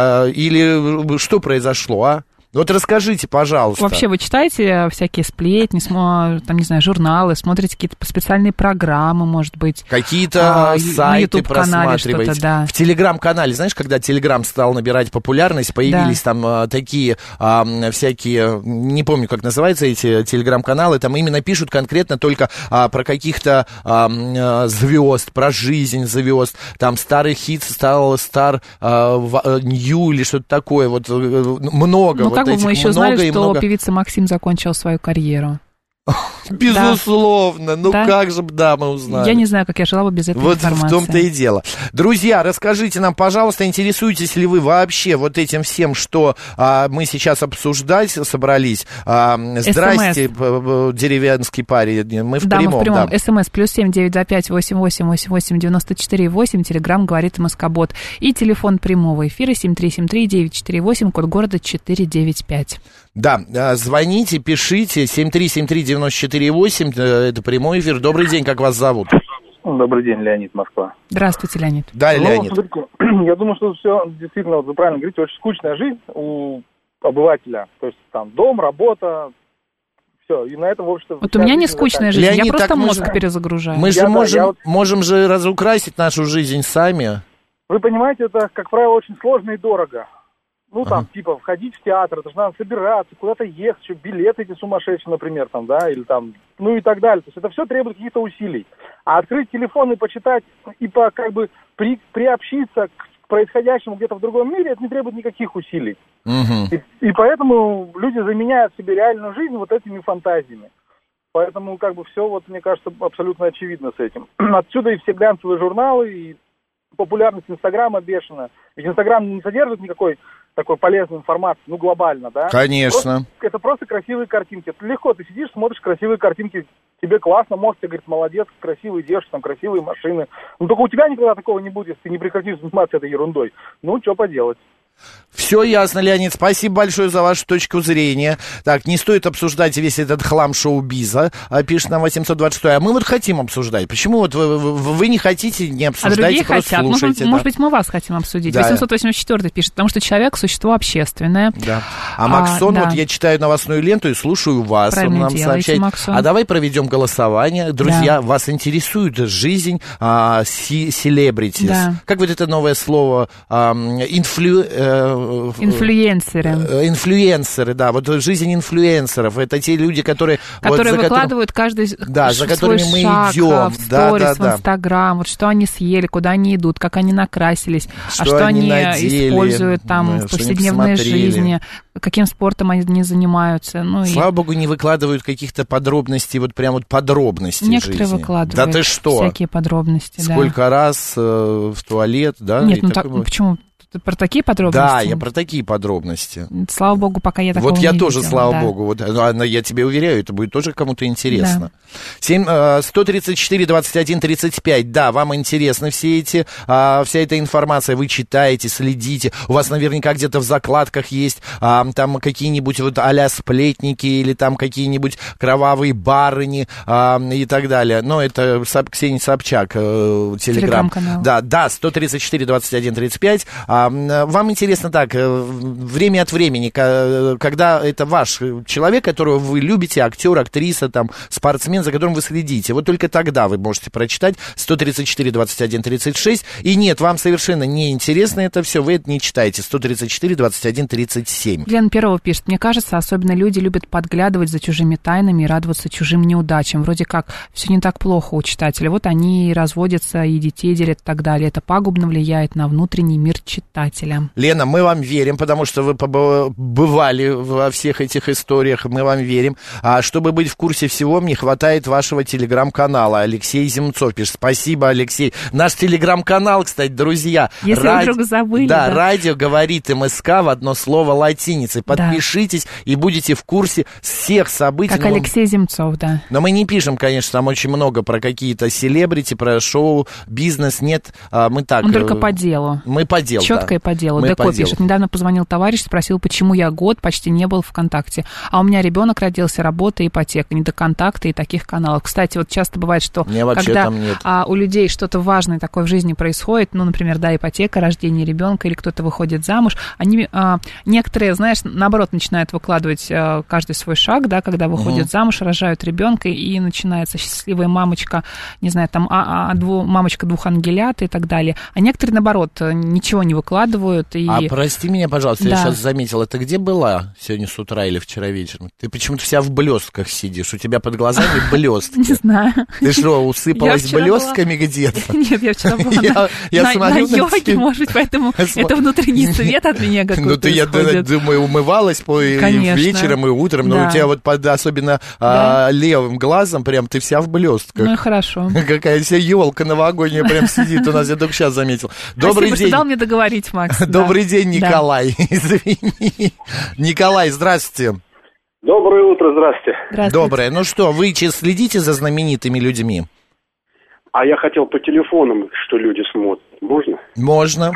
Или что произошло, а? Вот расскажите, пожалуйста. Вообще, вы читаете всякие сплетни, смо, там, не знаю, журналы, смотрите какие-то специальные программы, может быть? Какие-то а, сайты просматриваете. Да. В Телеграм-канале, знаешь, когда Телеграм стал набирать популярность, появились да. там а, такие а, всякие, не помню, как называются эти Телеграм-каналы, там именно пишут конкретно только а, про каких-то а, звезд, про жизнь звезд. Там старый хит стал стар а, нью или что-то такое. Вот много. Ну, вот как бы мы еще знали, что много... певица Максим закончила свою карьеру? Безусловно, да. ну да? как же, да, мы узнали. Я не знаю, как я жила бы без этой вот информации. Вот в том-то и дело. Друзья, расскажите нам, пожалуйста, интересуетесь ли вы вообще вот этим всем, что а, мы сейчас обсуждать собрались? А, здрасте, деревенский парень, мы в да, прямом. Мы в прямом. Да. СМС плюс семь девять два пять восемь восемь восемь восемь девяносто четыре восемь, Телеграм говорит Москобот. И телефон прямого эфира семь три семь три девять четыре восемь, код города четыре девять пять. Да, звоните, пишите, семь три семь три девяносто четыре восемь, это прямой эфир. Добрый день, как вас зовут? Добрый день, Леонид, Москва. Здравствуйте, Леонид. Да, ну, Леонид. Смотрите, я думаю, что все действительно, вот вы правильно говорите, очень скучная жизнь у обывателя. То есть там дом, работа, все, и на этом, в общем-то... Вот у меня не скучная жизнь, Леонид, я просто мозг же, перезагружаю. Мы же я, можем, да, я вот... можем же разукрасить нашу жизнь сами. Вы понимаете, это, как правило, очень сложно и дорого. Ну, там, ага. типа, входить в театр, это же надо собираться, куда-то ехать, еще билеты эти сумасшедшие, например, там, да, или там, ну и так далее. То есть это все требует каких-то усилий. А открыть телефон и почитать, и по, как бы при, приобщиться к происходящему где-то в другом мире, это не требует никаких усилий. Угу. И, и поэтому люди заменяют себе реальную жизнь вот этими фантазиями. Поэтому, как бы, все, вот, мне кажется, абсолютно очевидно с этим. Отсюда и все глянцевые журналы, и популярность Инстаграма бешеная. Ведь Инстаграм не содержит никакой такой полезной информации, ну, глобально, да? Конечно. Просто, это просто красивые картинки. Это легко, ты сидишь, смотришь красивые картинки, тебе классно, мозг тебе говорит, молодец, красивые девушки, там, красивые машины. Ну, только у тебя никогда такого не будет, если ты не прекратишь заниматься этой ерундой. Ну, что поделать. Все ясно, Леонид, спасибо большое за вашу точку зрения. Так, не стоит обсуждать весь этот хлам шоу-биза, пишет нам восемьсот двадцать шесть. А мы вот хотим обсуждать. Почему вот вы, вы, вы не хотите, не обсуждаете, а другие просто хотят. слушаете? Может, да. может быть, мы вас хотим обсудить. Да. восемьсот восемьдесят четыре пишет, потому что человек – существо общественное. Да. А Максон, а, вот да. я читаю новостную ленту и слушаю вас. Правильно Он нам делаете, сообщает. Максон. А давай проведем голосование. Друзья, да. вас интересует жизнь а, селебритис. Да. Как вот это новое слово? А, инфлю, Э, инфлюенсеры. Э, инфлюенсеры, да, вот жизнь инфлюенсеров, это те люди, которые... Которые вот, выкладывают которым, каждый да, за которыми свой мы шаг идем. в да, сторис, да, в да. Инстаграм, вот что они съели, куда они идут, как они накрасились, что а что они, они используют там мы, в повседневной жизни, каким спортом они занимаются. Ну, Слава и... богу, не выкладывают каких-то подробностей, вот прям вот подробностей Некоторые жизни. выкладывают да ты что? всякие подробности. Сколько да. раз э, в туалет, да? Нет, ну так, ну почему? Ты про такие подробности? Да, я про такие подробности. Слава богу, пока я такого вот не я видела. тоже, слава да. богу, вот, я тебе уверяю, это будет тоже кому-то интересно. Да. семь, сто тридцать четыре двадцать один тридцать пять, да, вам интересны все эти, а, вся эта информация, вы читаете, следите, у вас наверняка где-то в закладках есть а, там какие-нибудь вот а-ля сплетники или там какие-нибудь кровавые барыни а, и так далее. Но это Ксения Собчак, э, Телеграм. Телеграм-канал. Да, да, сто тридцать четыре двадцать один тридцать пять. А, вам интересно так, время от времени, когда это ваш человек, которого вы любите, актер, актриса, там, спортсмен, за которым вы следите, вот только тогда вы можете прочитать сто тридцать четыре двадцать один тридцать шесть. И нет, вам совершенно не интересно это все, вы это не читаете. сто тридцать четыре двадцать один тридцать семь. Лена Перова пишет: мне кажется, особенно люди любят подглядывать за чужими тайнами и радоваться чужим неудачам. Вроде как все не так плохо у читателя. Вот они и разводятся, и детей делят и так далее. Это пагубно влияет на внутренний мир читателя. Лена, мы вам верим, потому что вы побывали во всех этих историях, мы вам верим. А чтобы быть в курсе всего, мне хватает вашего телеграм-канала. Алексей Земцов пишет. Спасибо, Алексей. Наш телеграм-канал, кстати, друзья. Если Ради... вы вдруг забыли. Да, да, радио говорит МСК в одно слово латиницей. Подпишитесь, да, и будете в курсе всех событий. Как Но... Алексей Земцов, да. Но мы не пишем, конечно, там очень много про какие-то селебрити, про шоу, бизнес. Нет, мы так... Он только по делу. Мы по делу, Четко да. и по делу. Мы Деко по пишет. делу. Недавно позвонил товарищ, спросил, почему я год почти не был ВКонтакте. А у меня ребенок родился, работа, ипотека, не до контакта и таких каналов. Кстати, вот часто бывает, что когда а, у людей что-то важное такое в жизни происходит, ну, например, да, ипотека, рождение ребенка или кто-то выходит замуж, они, а, некоторые, знаешь, наоборот, начинают выкладывать а, каждый свой шаг, да, когда выходят uh-huh. замуж, рожают ребенка, и начинается счастливая мамочка, не знаю, там, а, а, дву, мамочка двух ангелят и так далее. А некоторые, наоборот, ничего не выкладывают. И... А прости меня, пожалуйста, да. я сейчас заметила, ты где была сегодня с утра или вчера вечером? Ты почему-то вся в блестках сидишь, у тебя под глазами блестки. Не знаю. Ты что, усыпалась блестками где-то? Нет, я вчера была на йоге, может быть, поэтому это внутренний свет от меня какой-то Ну, ты, я думаю, умывалась вечером и утром, но у тебя вот под особенно левым глазом прям ты вся в блестках. Ну, хорошо. Какая вся елка новогодняя прям сидит у нас, я только сейчас заметил. Добрый день. Спасибо, что дал мне договорить, Макс. Добрый день, Николай. Извини. Николай, здравствуйте. Доброе утро, здравствуйте. Здравствуйте. Доброе. Ну что, вы следите за знаменитыми людьми? А я хотел по телефонам, что люди смотрят. Можно? Можно.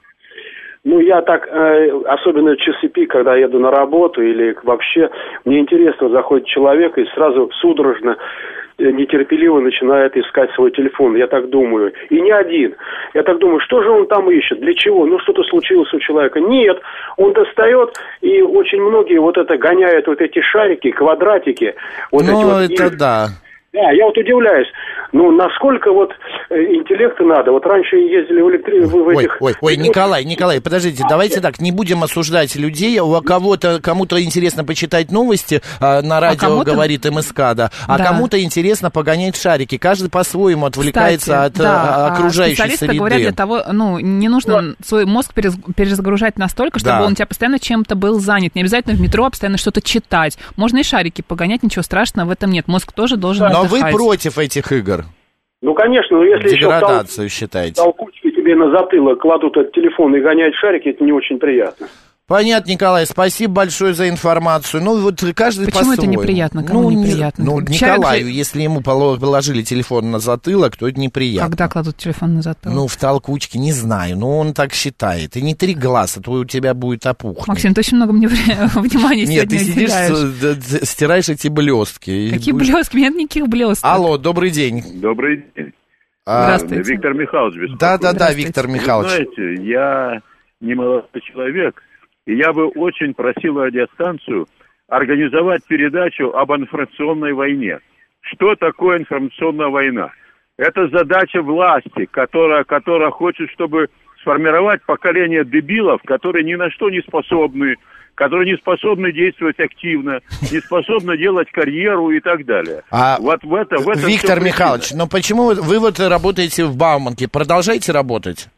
Ну, я так, э, особенно в часы пик, когда еду на работу или вообще, мне интересно, заходит человек и сразу судорожно, нетерпеливо начинает искать свой телефон. Я так думаю. И не один. Я так думаю, что же он там ищет? Для чего? Ну, что-то случилось у человека. Нет. Он достает, и очень многие вот это гоняют, вот эти шарики, квадратики. Вот ну, эти вот, это и... да. Да, я вот удивляюсь, ну, насколько вот интеллекта надо. Вот раньше ездили в электри... в этих... Ой, ой, ой, Николай, Николай, подождите, давайте так, не будем осуждать людей. У кого-то, кому-то интересно почитать новости, а, на радио а говорит МСК, да, а да. кому-то интересно погонять шарики. Каждый по-своему отвлекается Кстати, от да, окружающей среды. Специалисты говорят, для того, ну, не нужно вот. свой мозг перезагружать настолько, чтобы да. он у тебя постоянно чем-то был занят. Не обязательно в метро постоянно что-то читать. Можно и шарики погонять, ничего страшного в этом нет. Мозг тоже должен Но отдыхать. вы против этих игр? Ну, конечно, но если деградацию еще считаете. толкучки тебе на затылок кладут этот телефон и гоняют шарики, это не очень приятно. Понятно, Николай, спасибо большое за информацию. Ну, вот каждый Почему по-своему. это неприятно? Кому ну, неприятно? Ну, Николаю, же... если ему положили телефон на затылок, то это неприятно. Когда кладут телефон на затылок? Ну, в толкучке, не знаю, но он так считает. И не три глаза, то у тебя будет опухнуть. Максим, ты очень много мне внимания Нет, сегодня ты уделяешь. сидишь, стираешь эти блестки. Какие блестки? Нет никаких блесток. Алло, добрый день. Добрый день. Здравствуйте. Виктор Михайлович беспокоит. Да-да-да, Виктор Михайлович. Вы знаете, я не молодой человек, и я бы очень просил радиостанцию организовать передачу об информационной войне. Что такое информационная война? Это задача власти, которая, которая хочет, чтобы сформировать поколение дебилов, которые ни на что не способны, которые не способны действовать активно, не способны делать карьеру и так далее. А вот в это, в это Виктор Михайлович, но почему вы, вы вот работаете в Бауманке? Продолжайте работать?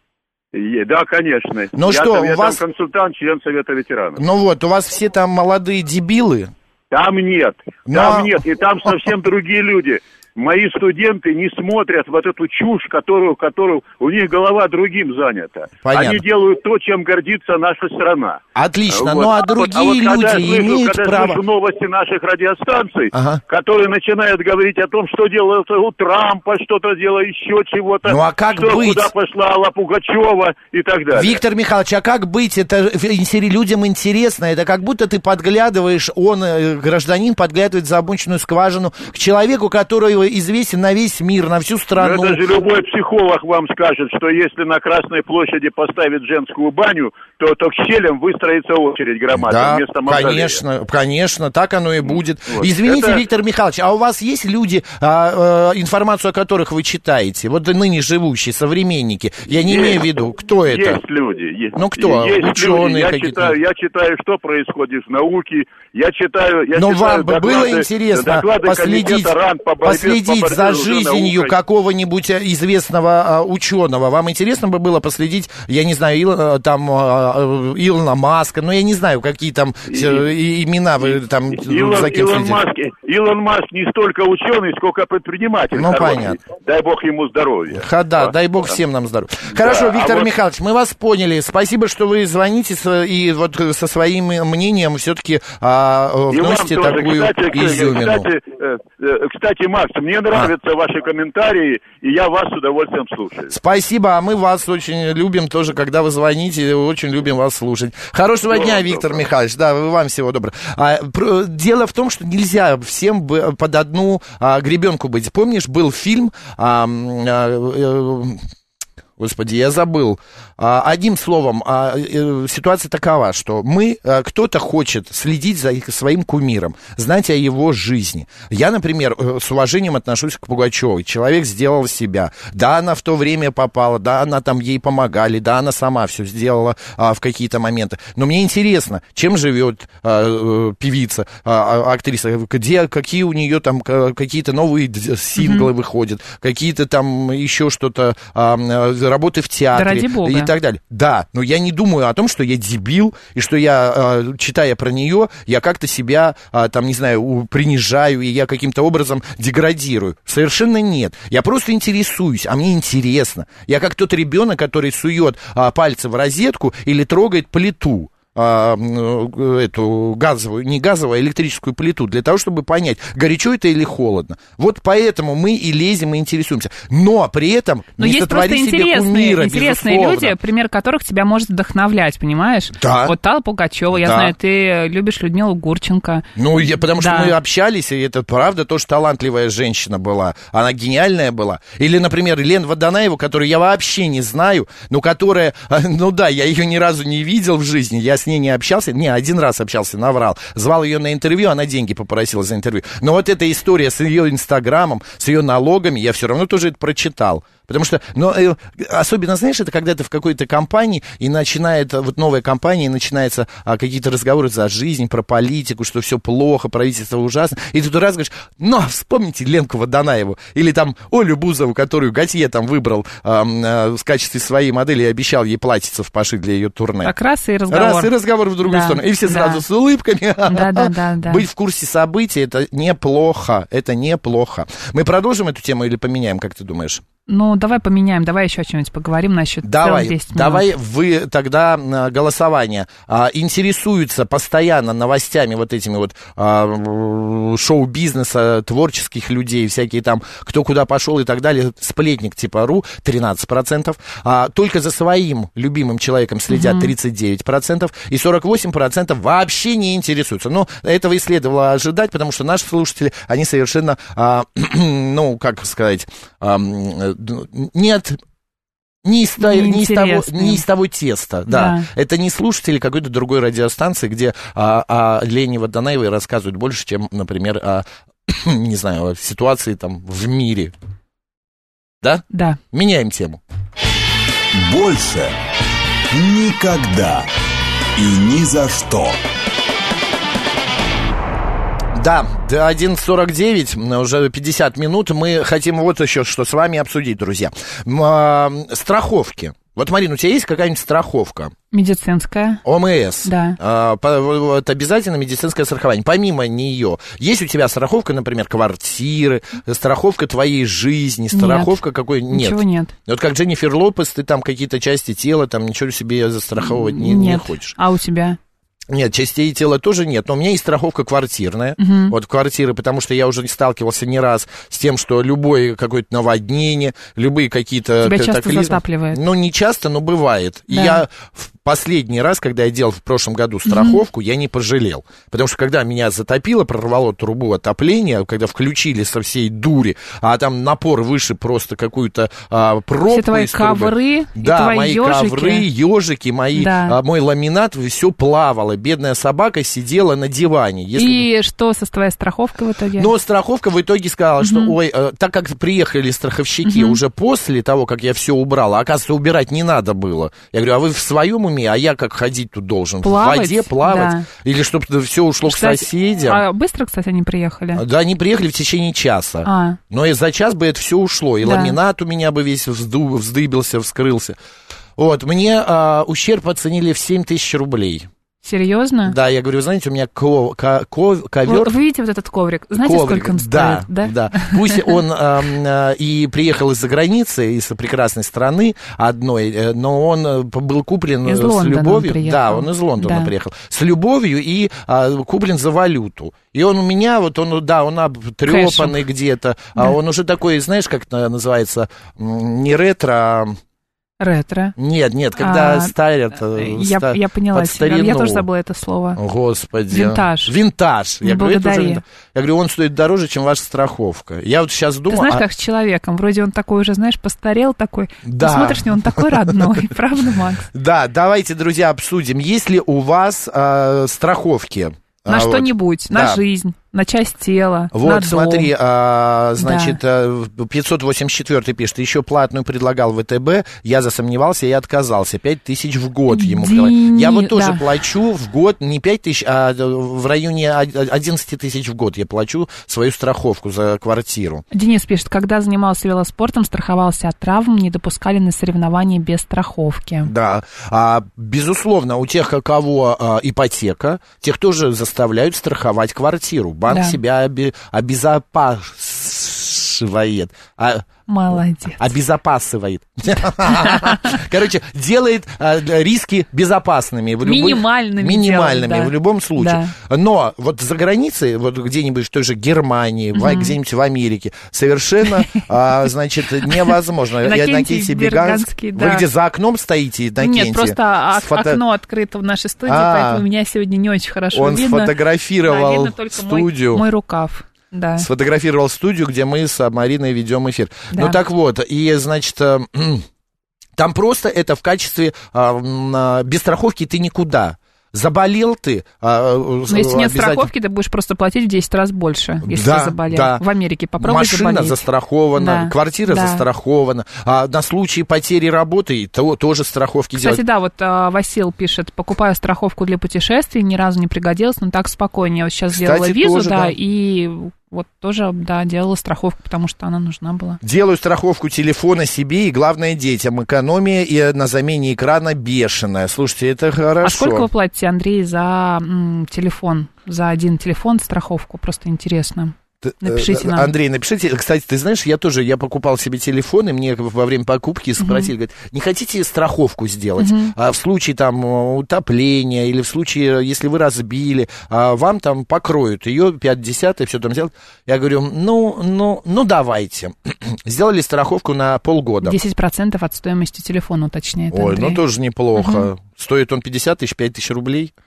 Да, конечно. Ну я что, там, я у вас... там консультант, член Совета ветеранов. Ну вот, у вас все там молодые дебилы? Там нет, Но... там нет, и там совсем другие люди. Мои студенты не смотрят вот эту чушь, которую, которую у них голова другим занята. Понятно. Они делают то, чем гордится наша страна. Отлично, вот. ну а другие а вот, а вот люди когда слышу, имеют когда право... я слышу новости наших радиостанций, ага. которые начинают говорить о том, что делают у Трампа, что-то делает, еще чего-то. Ну а как что, быть? Куда пошла Алла Пугачева и так далее. Виктор Михайлович, а как быть? Это людям интересно. Это как будто ты подглядываешь, он, гражданин, подглядывает в замочную скважину к человеку, который известен на весь мир, на всю страну. Это же любой психолог вам скажет, что если на Красной площади поставить женскую баню, то, то к щелям выстроится очередь громадная да, вместо мавзолея. конечно, конечно, так оно и будет. Вот. Извините, Это... Виктор Михайлович, а у вас есть люди, а, а, информацию о которых вы читаете? Вот ныне живущие, современники. Я не есть, имею в виду, кто это? Есть люди. Есть, ну кто? Есть Ученые я какие-то? читаю, я читаю, что происходит в науке. Я читаю, я Но читаю вам бы доклады, было интересно доклады последить, РАН по борьбе, последить по за жизнью какого-нибудь известного а, ученого? Вам интересно бы было последить, я не знаю, Ил, там а, Илона Маска, ну я не знаю, какие там и, имена вы там Илон, за кем Илон следите? Маск, Илон Маск не столько ученый, сколько предприниматель. Ну хороший. понятно. Дай бог ему здоровья. Ха, да, а, дай бог да. всем нам здоровья. Хорошо, да, Виктор а вот... Михайлович, мы вас поняли. Спасибо, что вы звоните и вот со своим мнением все-таки а, вносите такую кстати, изюмину. Кстати, кстати, Макс, мне нравятся а. ваши комментарии, и я вас с удовольствием слушаю. Спасибо, а мы вас очень любим тоже, когда вы звоните, очень любим вас слушать. Хорошего Доброго, дня, Виктор доброго. Михайлович, да, вам всего доброго. А, про, дело в том, что нельзя всем под одну а, гребенку быть. Помнишь, был фильм... А, а, Господи, я забыл. Одним словом, ситуация такова, что мы, кто-то хочет следить за своим кумиром, знать о его жизни. Я, например, с уважением отношусь к Пугачевой. Человек сделал себя. Да, она в то время попала, да, она там ей помогали, да, она сама все сделала в какие-то моменты. Но мне интересно, чем живет певица, актриса, где, какие у нее там какие-то новые синглы mm-hmm. выходят, какие-то там еще что-то... работы в театре и так далее. Да, но я не думаю о том, что я дебил, и что я, читая про нее, я как-то себя, там, не знаю, принижаю, и я каким-то образом деградирую. Совершенно нет. Я просто интересуюсь, а мне интересно. Я как тот ребенок, который сует пальцы в розетку или трогает плиту. Эту газовую, не газовую, а электрическую плиту, для того, чтобы понять, горячо это или холодно. Вот поэтому мы и лезем, и интересуемся. Но при этом Но не есть сотвори просто себе интересные, кумира, интересные безусловно. люди, пример которых тебя может вдохновлять, понимаешь? Да. Вот Алла Пугачева, я да. знаю, ты любишь Людмилу Гурченко. Ну, я, потому да. что мы общались, и это правда, тоже талантливая женщина была. Она гениальная была. Или, например, Лена Водонаева, которую я вообще не знаю, но которая, ну да, я ее ни разу не видел в жизни, я с ней не общался, не, один раз общался, наврал. Звал ее на интервью, она деньги попросила за интервью. Но вот эта история с ее инстаграмом, с ее налогами, я все равно тоже это прочитал. Потому что, ну, особенно, знаешь, это когда ты в какой-то компании, и начинает, вот новая компания, и начинаются а, какие-то разговоры за жизнь, про политику, что все плохо, правительство ужасно, и ты тут раз говоришь, ну, вспомните Ленку Водонаеву, или там Олю Бузову, которую Готье там выбрал а, а, в качестве своей модели и обещал ей платьицев пошить для ее турне. Так раз и разговор. Раз, и разговор в другую да, сторону. И все сразу да. с улыбками. Да, да, да, да. Быть в курсе событий, это неплохо, это неплохо. Мы продолжим эту тему или поменяем, как ты думаешь? Ну, давай поменяем, давай еще о чем-нибудь поговорим насчет давай, целых десять минут. Давай вы тогда голосование. А, интересуются постоянно новостями вот этими вот а, шоу-бизнеса, творческих людей, всякие там, кто куда пошел и так далее, сплетник типа РУ, тринадцать процентов. А, только за своим любимым человеком следят тридцать девять процентов, и сорок восемь процентов вообще не интересуются. Но этого и следовало ожидать, потому что наши слушатели, они совершенно, а, ну, как сказать... А, нет, не из, та, не, из того, не из того теста, да. да. Это не слушатели какой-то другой радиостанции, где о, о Лене Водонаевой рассказывают больше, чем, например, о, не знаю, о ситуации там в мире. Да? Да. Меняем тему. Больше никогда и ни за что. Да, одиннадцать сорок девять, уже пятьдесят минут. Мы хотим вот еще что с вами обсудить, друзья. Страховки. Вот, Марина, у тебя есть какая-нибудь страховка? Медицинская. ОМС. Да. А, это обязательно медицинское страхование. Помимо нее, есть у тебя страховка, например, квартиры, страховка твоей жизни, страховка нет, какой? Нет. Ничего нет. Вот как Дженнифер Лопес, ты там какие-то части тела, там ничего себе застраховывать не, нет. не хочешь. А у тебя? Нет, частей тела тоже нет, но у меня есть страховка квартирная, угу. вот квартиры, потому что я уже сталкивался не раз с тем, что любое какое-то наводнение, любые какие-то... Тебя часто затапливает? Ну, не часто, но бывает. Да. И я в последний раз, когда я делал в прошлом году страховку, угу. я не пожалел, потому что когда меня затопило, прорвало трубу отопления, когда включили со всей дури, а там напор выше просто какую-то а, пробку. Все твои ковры, да, твои мои ежики. ковры, ежики, мои, да. а, мой ламинат, все плавало. Бедная собака сидела на диване. Если... И что со твоей страховкой в итоге? Но страховка в итоге сказала, угу. что, ой, э, так как приехали страховщики угу. уже после того, как я все убрал, а оказывается, убирать не надо было. Я говорю, а вы в своем уме, а я как ходить тут должен? Плавать? В воде плавать? Да. Или чтобы все ушло кстати, к соседям? А быстро, кстати, они приехали? Да, они приехали в течение часа. А. Но и за час бы это все ушло. И да. ламинат у меня бы весь взду, вздыбился, вскрылся. Вот, мне а, ущерб оценили в семь тысяч рублей. Серьезно? Да, я говорю, знаете, у меня ко- ко- ко- ковер... Вы видите вот этот коврик? Знаете, коврик, сколько он да, стоит? Да, да. Пусть он э, э, и приехал из-за границы, из прекрасной страны одной, э, но он был куплен из с Лондона любовью. Он приехал. Да, он из Лондона да. приехал. С любовью и э, куплен за валюту. И он у меня, вот он, да, он обтрепанный где-то, да. а он уже такой, знаешь, как это называется, не ретро, а... Ретро. Нет, нет, когда а, старят. Я, ста... я поняла тебя. Я тоже забыла это слово. Господи. Винтаж. Винтаж. Я говорю, это уже винтаж. Я говорю, он стоит дороже, чем ваша страховка. Я вот сейчас думаю... Ты знаешь, а... как с человеком. Вроде он такой уже, знаешь, постарел такой. Да. Ты смотришь на него, он такой родной. Правда, Макс? Да, давайте, друзья, обсудим. Есть ли у вас э, страховки? На а, что-нибудь, вот. на да. жизнь, на часть тела, вот, на дом. смотри, а, значит, да. пятьсот восемьдесят четыре пишет, еще платную предлагал ВТБ, я засомневался и отказался, пять тысяч в год ему предлагали. Я вот тоже да. плачу в год не пять тысяч, а в районе одиннадцать тысяч в год я плачу свою страховку за квартиру. Денис пишет, когда занимался велоспортом, страховался от травм, не допускали на соревнования без страховки. Да, а, безусловно, у тех, у кого а, ипотека, тех тоже заставляют страховать квартиру. Банк да. себя оби- обезопасивает. А, Молодец. Обезопасивает. Короче, делает а, риски безопасными. В любой, минимальными. Минимальными делает, да. в любом случае. Да. Но вот за границей, вот где-нибудь в той же Германии, mm-hmm. где-нибудь в Америке, совершенно, а, значит, невозможно. Иннокентий Берганский, да. Вы где за окном стоите, Иннокентий? Нет, просто фото... окно открыто в нашей студии, а, поэтому меня сегодня не очень хорошо он видно. Он сфотографировал да, студию. Мой, мой рукав. Да. Сфотографировал студию, где мы с Мариной ведем эфир. Да. Ну так вот, и, значит, там просто это в качестве без страховки ты никуда. Заболел ты. А, но если нет страховки, ты будешь просто платить в десять раз больше, если да, ты заболел. Да. В Америке попробуй Машина заболеть. застрахована, да. квартира да. застрахована. А на случай потери работы то, тоже страховки Кстати, делают. да, вот а, Васил пишет, покупаю страховку для путешествий, ни разу не пригодилась, но так спокойнее. Я вот сейчас Кстати, сделала визу, тоже, да, да, и... Вот тоже, да, делала страховку, потому что она нужна была. Делаю страховку телефона себе и, главное, детям. Экономия и на замене экрана бешеная. Слушайте, это хорошо. А сколько вы платите, Андрей, за м, телефон? За один телефон страховку? Просто интересно. Напишите нам. Андрей, напишите. Кстати, ты знаешь, я тоже, я покупал себе телефон, и мне во время покупки спросили, uh-huh. говорят, не хотите страховку сделать? Uh-huh. А в случае там утопления или в случае, если вы разбили, а вам там покроют ее, пятьдесят, и все там сделают. Я говорю, ну, ну, ну, давайте. Сделали страховку на полгода. десять процентов от стоимости телефона, уточняет Ой, Андрей. ну тоже неплохо. Uh-huh. Стоит он пятьдесят тысяч, пять тысяч рублей.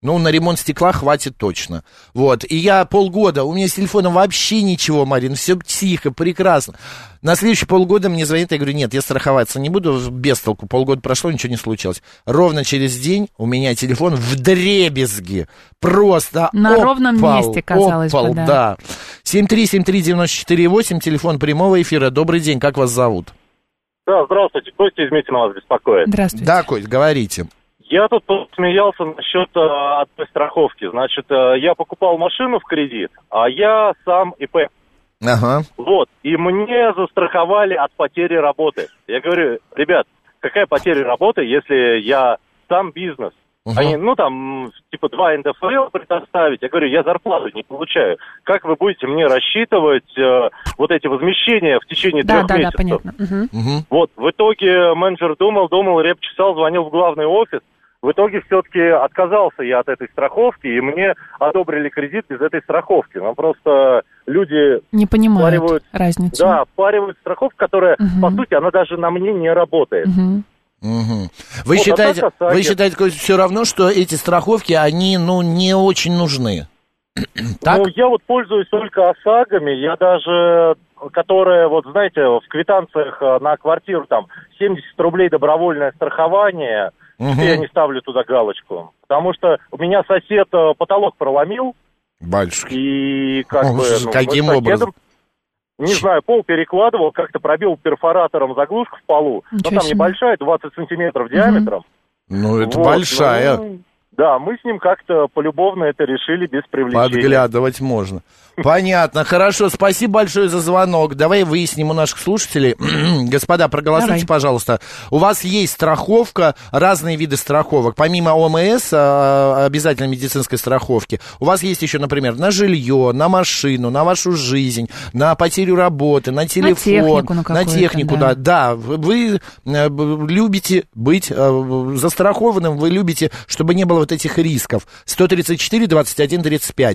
Ну, на ремонт стекла хватит точно. Вот. И я полгода, у меня с телефоном вообще ничего, Марин, все тихо, прекрасно. На следующие полгода мне звонит, я говорю, нет, я страховаться не буду, без толку. Полгода прошло, ничего не случилось. Ровно через день у меня телефон вдребезги. Просто на опал, ровном месте, казалось опал, бы, да. да. семь три семь три девять четыре восемь, телефон прямого эфира. Добрый день, как вас зовут? Да, здравствуйте, Костя из Митина вас беспокоит. Здравствуйте. Да, Кость, говорите. Я тут смеялся насчет э, одной страховки. Значит, э, я покупал машину в кредит, а я сам ИП. Ага. Вот, и мне застраховали от потери работы. Я говорю, ребят, какая потеря работы, если я сам бизнес? Uh-huh. Они, ну, там, типа, два эн дэ эф эл предоставить. Я говорю, я зарплату не получаю. Как вы будете мне рассчитывать э, вот эти возмещения в течение да, трех да, месяцев? Да, понятно. Uh-huh. Uh-huh. Вот, в итоге менеджер думал, думал, реп чесал, звонил в главный офис. В итоге все-таки отказался я от этой страховки, и мне одобрили кредит без этой страховки. Но просто люди... Не понимают впаривают, разницу. Да, впаривают страховку, которая, uh-huh. по сути, она даже на мне не работает. Uh-huh. Угу. Вы, вот, считаете, а вы считаете, все равно, что эти страховки, они, ну, не очень нужны? Так? Ну, я вот пользуюсь только ОСАГОми, я даже, которые, вот, знаете, в квитанциях на квартиру, там, семьдесят рублей добровольное страхование, угу. я не ставлю туда галочку, потому что у меня сосед потолок проломил. Большой. И как О, бы... Ну, каким образом? Не знаю, пол перекладывал, как-то пробил перфоратором заглушку в полу. Но там небольшая, двадцать сантиметров угу. диаметром. Ну, это вот, большая. Ну, да, мы с ним как-то полюбовно это решили без привлечения. Подглядывать можно. Понятно, хорошо, спасибо большое за звонок. Давай выясним у наших слушателей. Господа, проголосуйте, Давай. пожалуйста. У вас есть страховка, разные виды страховок. Помимо О Эм Эс, обязательно медицинской страховки, у вас есть еще, например, на жилье, на машину, на вашу жизнь, на потерю работы, на телефон, на технику, на технику да. да. Да, вы любите быть застрахованным, вы любите, чтобы не было вот этих рисков. сто тридцать четыре двадцать один тридцать пять.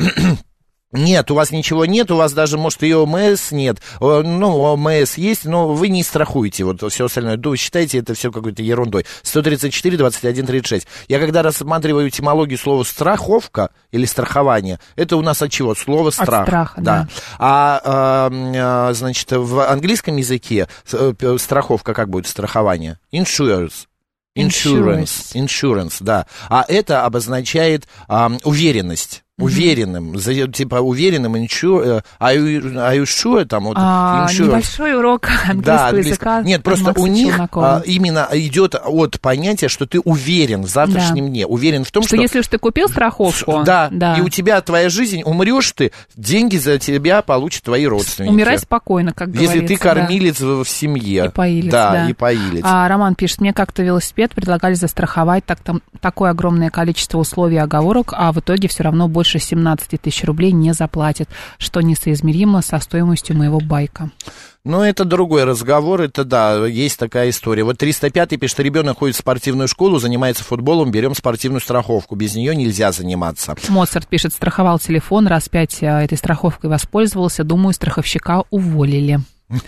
Нет, у вас ничего нет, у вас даже, может, и О Эм Эс нет. Ну, О Эм Эс есть, но вы не страхуете вот все остальное. Вы считаете это все какой-то ерундой. сто тридцать четыре двадцать один тридцать шесть. Я когда рассматриваю этимологию слова страховка или страхование, это у нас от чего? Слово страх. От страха, да. да. А, а, значит, в английском языке страховка как будет? Страхование? Insurance. Insurance. Insurance, да. А это обозначает а, уверенность. Уверенным, mm-hmm. типа уверенным, insure, are you, are you sure, там вот а, небольшой урок английского да, языка. Нет, просто у них а, именно идет от понятия, что ты уверен в завтрашнем да. дне, уверен в том, что... Что если уж ты купил страховку... Да, да, и у тебя твоя жизнь, умрешь ты, деньги за тебя получат твои родственники. Умирай спокойно, как говорится. Если ты кормилец да. в семье. И поилец, да. да. и поилец. А, Роман пишет, мне как-то велосипед предлагали застраховать, так, там, такое огромное количество условий и оговорок, а в итоге все равно больше семнадцать тысяч рублей не заплатит, что несоизмеримо со стоимостью моего байка. Ну, это другой разговор, это да, есть такая история. Вот триста пятый пишет, ребенок ходит в спортивную школу, занимается футболом, берем спортивную страховку, без нее нельзя заниматься. Моцарт пишет, страховал телефон, раз пять этой страховкой воспользовался, думаю, страховщика уволили.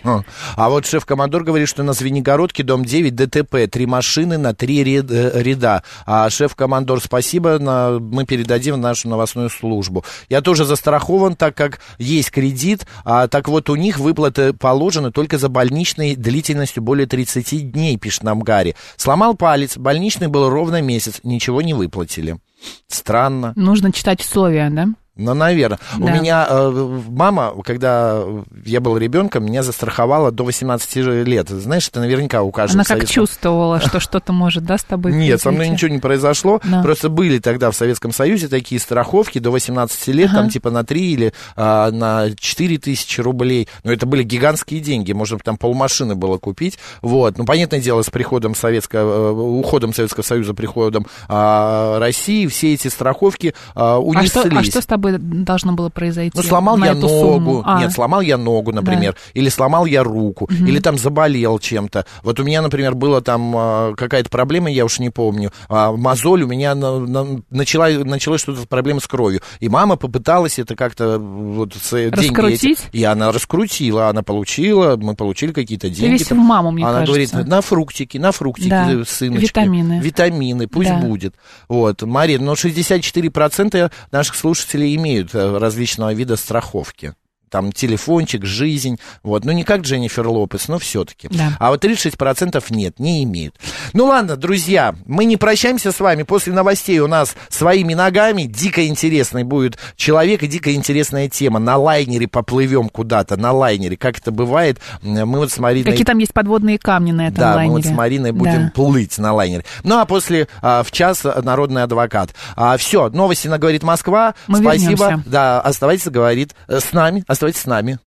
А вот шеф-командор говорит, что на Звенигородке, дом девять, Дэ Тэ Пэ, три машины на три ряда. А шеф-командор, спасибо, на, мы передадим в нашу новостную службу. Я тоже застрахован, так как есть кредит, а, так вот у них выплаты положены только за больничной длительностью более тридцати дней, пишет нам Гарри. Сломал палец, больничный был ровно месяц, ничего не выплатили. Странно. Нужно читать условия, да? Ну, наверное. Да. У меня э, мама, когда я был ребенком, меня застраховала до восемнадцати лет. Знаешь, это наверняка у каждого. Она как советском... чувствовала, что что-то может, да, с тобой произойти? Нет, со мной ничего не произошло. Да. Просто были тогда в Советском Союзе такие страховки до восемнадцати лет, ага. там типа на три или а, на четыре тысячи рублей. Но это были гигантские деньги. Можно там полмашины было купить. Вот. Ну, понятное дело, с приходом Советского, уходом Советского Союза, приходом а, России, все эти страховки а, унеслись. А что, а что с тобой такое должно было произойти? Ну, сломал на я эту ногу, а. нет, сломал я ногу, например, да. или сломал я руку, угу. или там заболел чем-то. Вот у меня, например, была там а, какая-то проблема, я уж не помню, а, мозоль, у меня на, на, начала, началась что-то проблема с кровью. И мама попыталась это как-то вот с деньги эти, и она раскрутила, она получила, мы получили какие-то деньги. Ты весь в маму, мне она кажется. говорит, на фруктики, на фруктики, да. сыночки. Витамины. Витамины, пусть да. будет. Вот, Марина, но шестьдесят четыре процента наших слушателей имеют различного вида страховки. Там телефончик, жизнь, вот, ну не как Дженнифер Лопес, но все-таки. Да. А вот тридцать шесть процентов нет, не имеют. Ну ладно, друзья, мы не прощаемся с вами. После новостей у нас своими ногами дико интересный будет человек и дико интересная тема. На лайнере поплывем куда-то, на лайнере, как это бывает. Мы вот с Мариной... Какие там есть подводные камни на этом да, лайнере. Да, мы вот с Мариной будем да. плыть на лайнере. Ну а после а, в час народный адвокат. А, все, новости на «Говорит Москва». Мы Спасибо. Вернемся. Да, оставайтесь, говорит, с нами. Оставайтесь с нами.